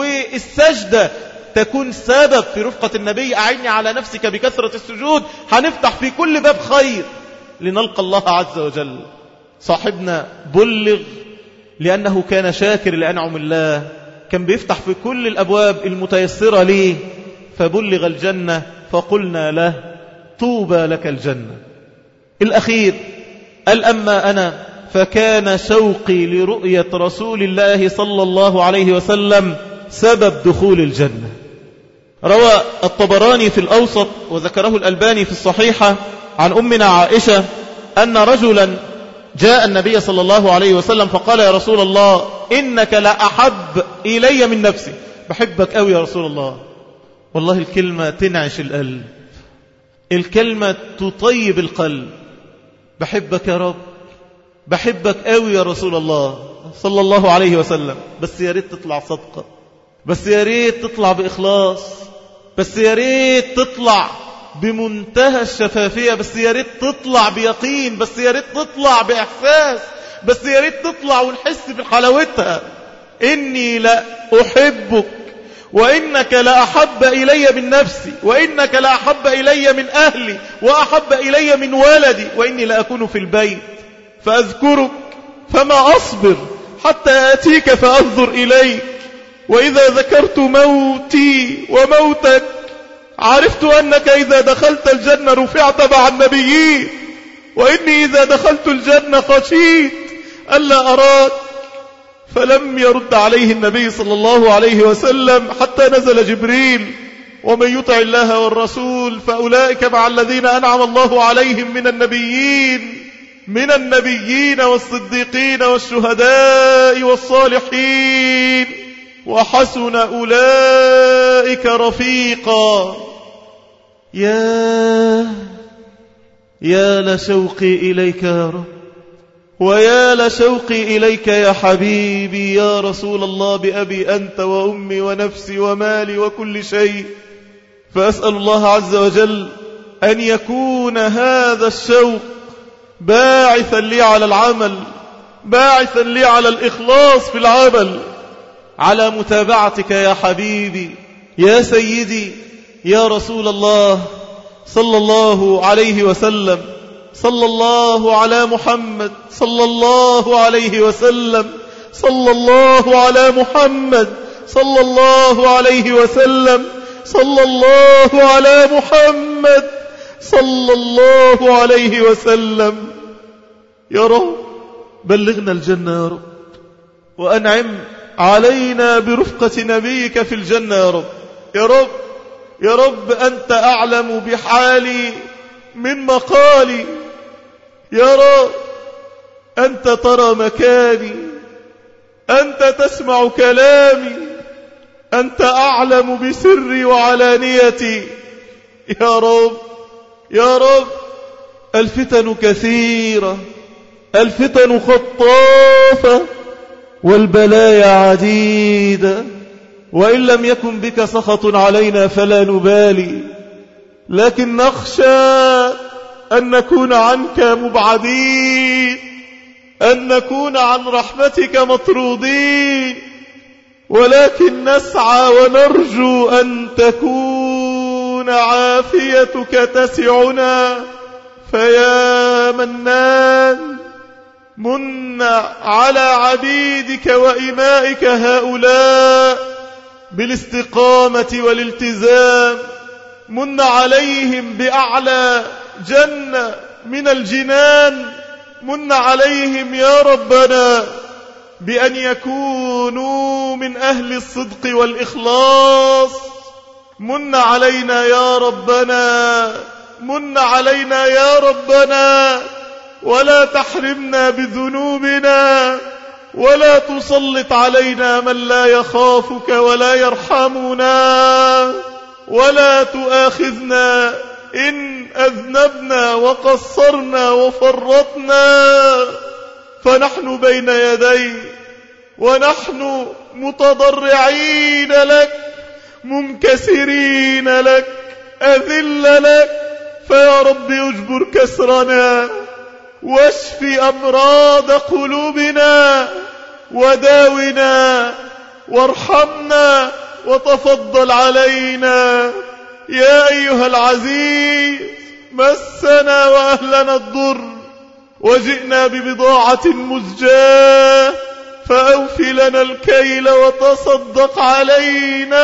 والسجدة تكون سبب في رفقة النبي أعني على نفسك بكثرة السجود. هنفتح في كل باب خير لنلقى الله عز وجل. صاحبنا بلغ لأنه كان شاكر لأنعم الله، كان بيفتح في كل الأبواب المتيسرة ليه، فبلغ الجنة فقلنا له طوبى لك الجنة. الأخير قال أما أنا فكان شوقي لرؤية رسول الله صلى الله عليه وسلم سبب دخول الجنة. روى الطبراني في الأوسط وذكره الألباني في الصحيحة عن أمنا عائشة أن رجلا جاء النبي صلى الله عليه وسلم فقال: يا رسول الله إنك لا أحب إلي من نفسي. بحبك أوي يا رسول الله. والله الكلمة تنعش القلب، الكلمة تطيب القلب. بحبك يا رب، بحبك أوي يا رسول الله صلى الله عليه وسلم. بس يا ريت تطلع صدقة، بس يا ريت تطلع بإخلاص، بس يا ريت تطلع بمنتهى الشفافية، بس يا ريت تطلع بيقين، بس يا ريت تطلع بإحساس، بس يا ريت تطلع ونحس بحلاوتها. إني لا أحبك وإنك لا أحب إلي من نفسي، وإنك لا أحب إلي من أهلي، وأحب إلي من ولدي، وإني لا أكون في البيت فأذكرك فما أصبر حتى آتيك فأنظر إليك، وإذا ذكرت موتي وموتك عرفت أنك إذا دخلت الجنة رفعت مع النبيين، وإني إذا دخلت الجنة خشيت ألا أراك. فلم يرد عليه النبي صلى الله عليه وسلم حتى نزل جبريل: ومن يطع الله والرسول فأولئك مع الذين أنعم الله عليهم من النبيين من النبيين والصديقين والشهداء والصالحين وحسن أولئك رفيقا. يا يا لشوقي إليك يا رب، ويا لشوقي إليك يا حبيبي يا رسول الله، بأبي أنت وأمي ونفسي ومالي وكل شيء. فأسأل الله عز وجل أن يكون هذا الشوق باعثا لي على العمل، باعثا لي على الإخلاص في العمل، على متابعتك يا حبيبي يا سيدي يا رسول الله صلى الله عليه وسلم. صلى الله على محمد، صلى الله عليه وسلم، صلى الله على محمد، صلى الله عليه وسلم، صلى الله على محمد، صلى الله عليه وسلم. يا رب بلغنا الجنة يا رب، وأنعم علينا برفقة نبيك في الجنة يا رب. يا رب يا رب أنت أعلم بحالي من مقالي، يا رب أنت ترى مكاني، أنت تسمع كلامي، أنت أعلم بسري وعلانيتي. يا رب يا رب الفتن كثيرة، الفتن خطافة، والبلايا عديدة، وإن لم يكن بك سخط علينا فلا نبالي، لكن نخشى أن نكون عنك مبعدين، أن نكون عن رحمتك مطرودين، ولكن نسعى ونرجو أن تكون عافيتك تسعنا. فيا منان من على عبيدك وإمائك هؤلاء بالاستقامة والالتزام، من عليهم بأعلى جنة من الجنان، من عليهم يا ربنا بأن يكونوا من أهل الصدق والإخلاص. من علينا يا ربنا، من علينا يا ربنا، ولا تحرمنا بذنوبنا، ولا تسلط علينا من لا يخافك ولا يرحمنا، ولا تؤاخذنا إن أذنبنا وقصرنا وفرطنا، فنحن بين يديك ونحن متضرعين لك منكسرين لك أذل لك. فيا رب اجبر كسرنا، واشف أمراض قلوبنا، وداونا وارحمنا وتفضل علينا. يا أيها العزيز مسنا وأهلنا الضر، وجئنا ببضاعة مزجاة، فأوف لنا الكيل وتصدق علينا،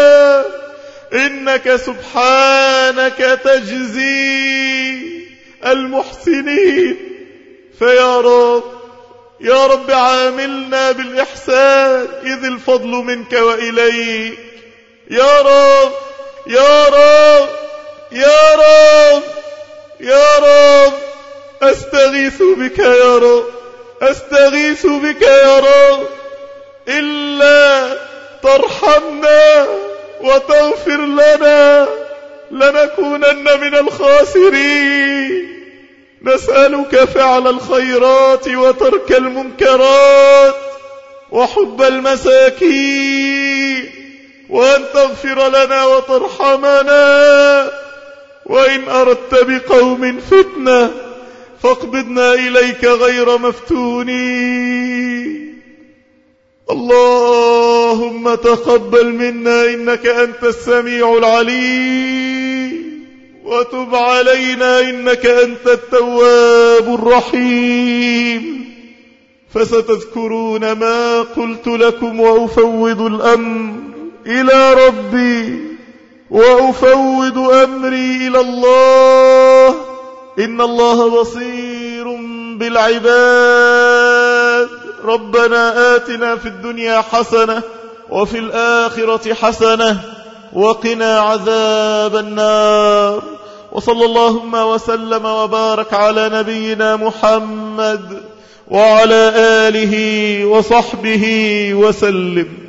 إنك سبحانك تجزي المحسنين. فيا رب يا رب عاملنا بالإحسان، إذ الفضل منك وإليك. يا رب يا رب يا رب يا رب أستغيث بك يا رب أستغيث بك يا رب إلا ترحمنا وتغفر لنا لنكونن من الخاسرين. نسألك فعل الخيرات وترك المنكرات وحب المساكين، وأن تغفر لنا وترحمنا، وإن أردت بقوم فتنة فاقبضنا إليك غير مفتونين. اللهم تقبل منا إنك أنت السميع العليم، وتب علينا إنك أنت التواب الرحيم. فستذكرون ما قلت لكم وأفوض الأمر إلى ربي وأفوض أمري إلى الله، إن الله بصير بالعباد. ربنا آتنا في الدنيا حسنة وفي الآخرة حسنة وقنا عذاب النار. وصلى اللهم وسلم وبارك على نبينا محمد وعلى آله وصحبه وسلم.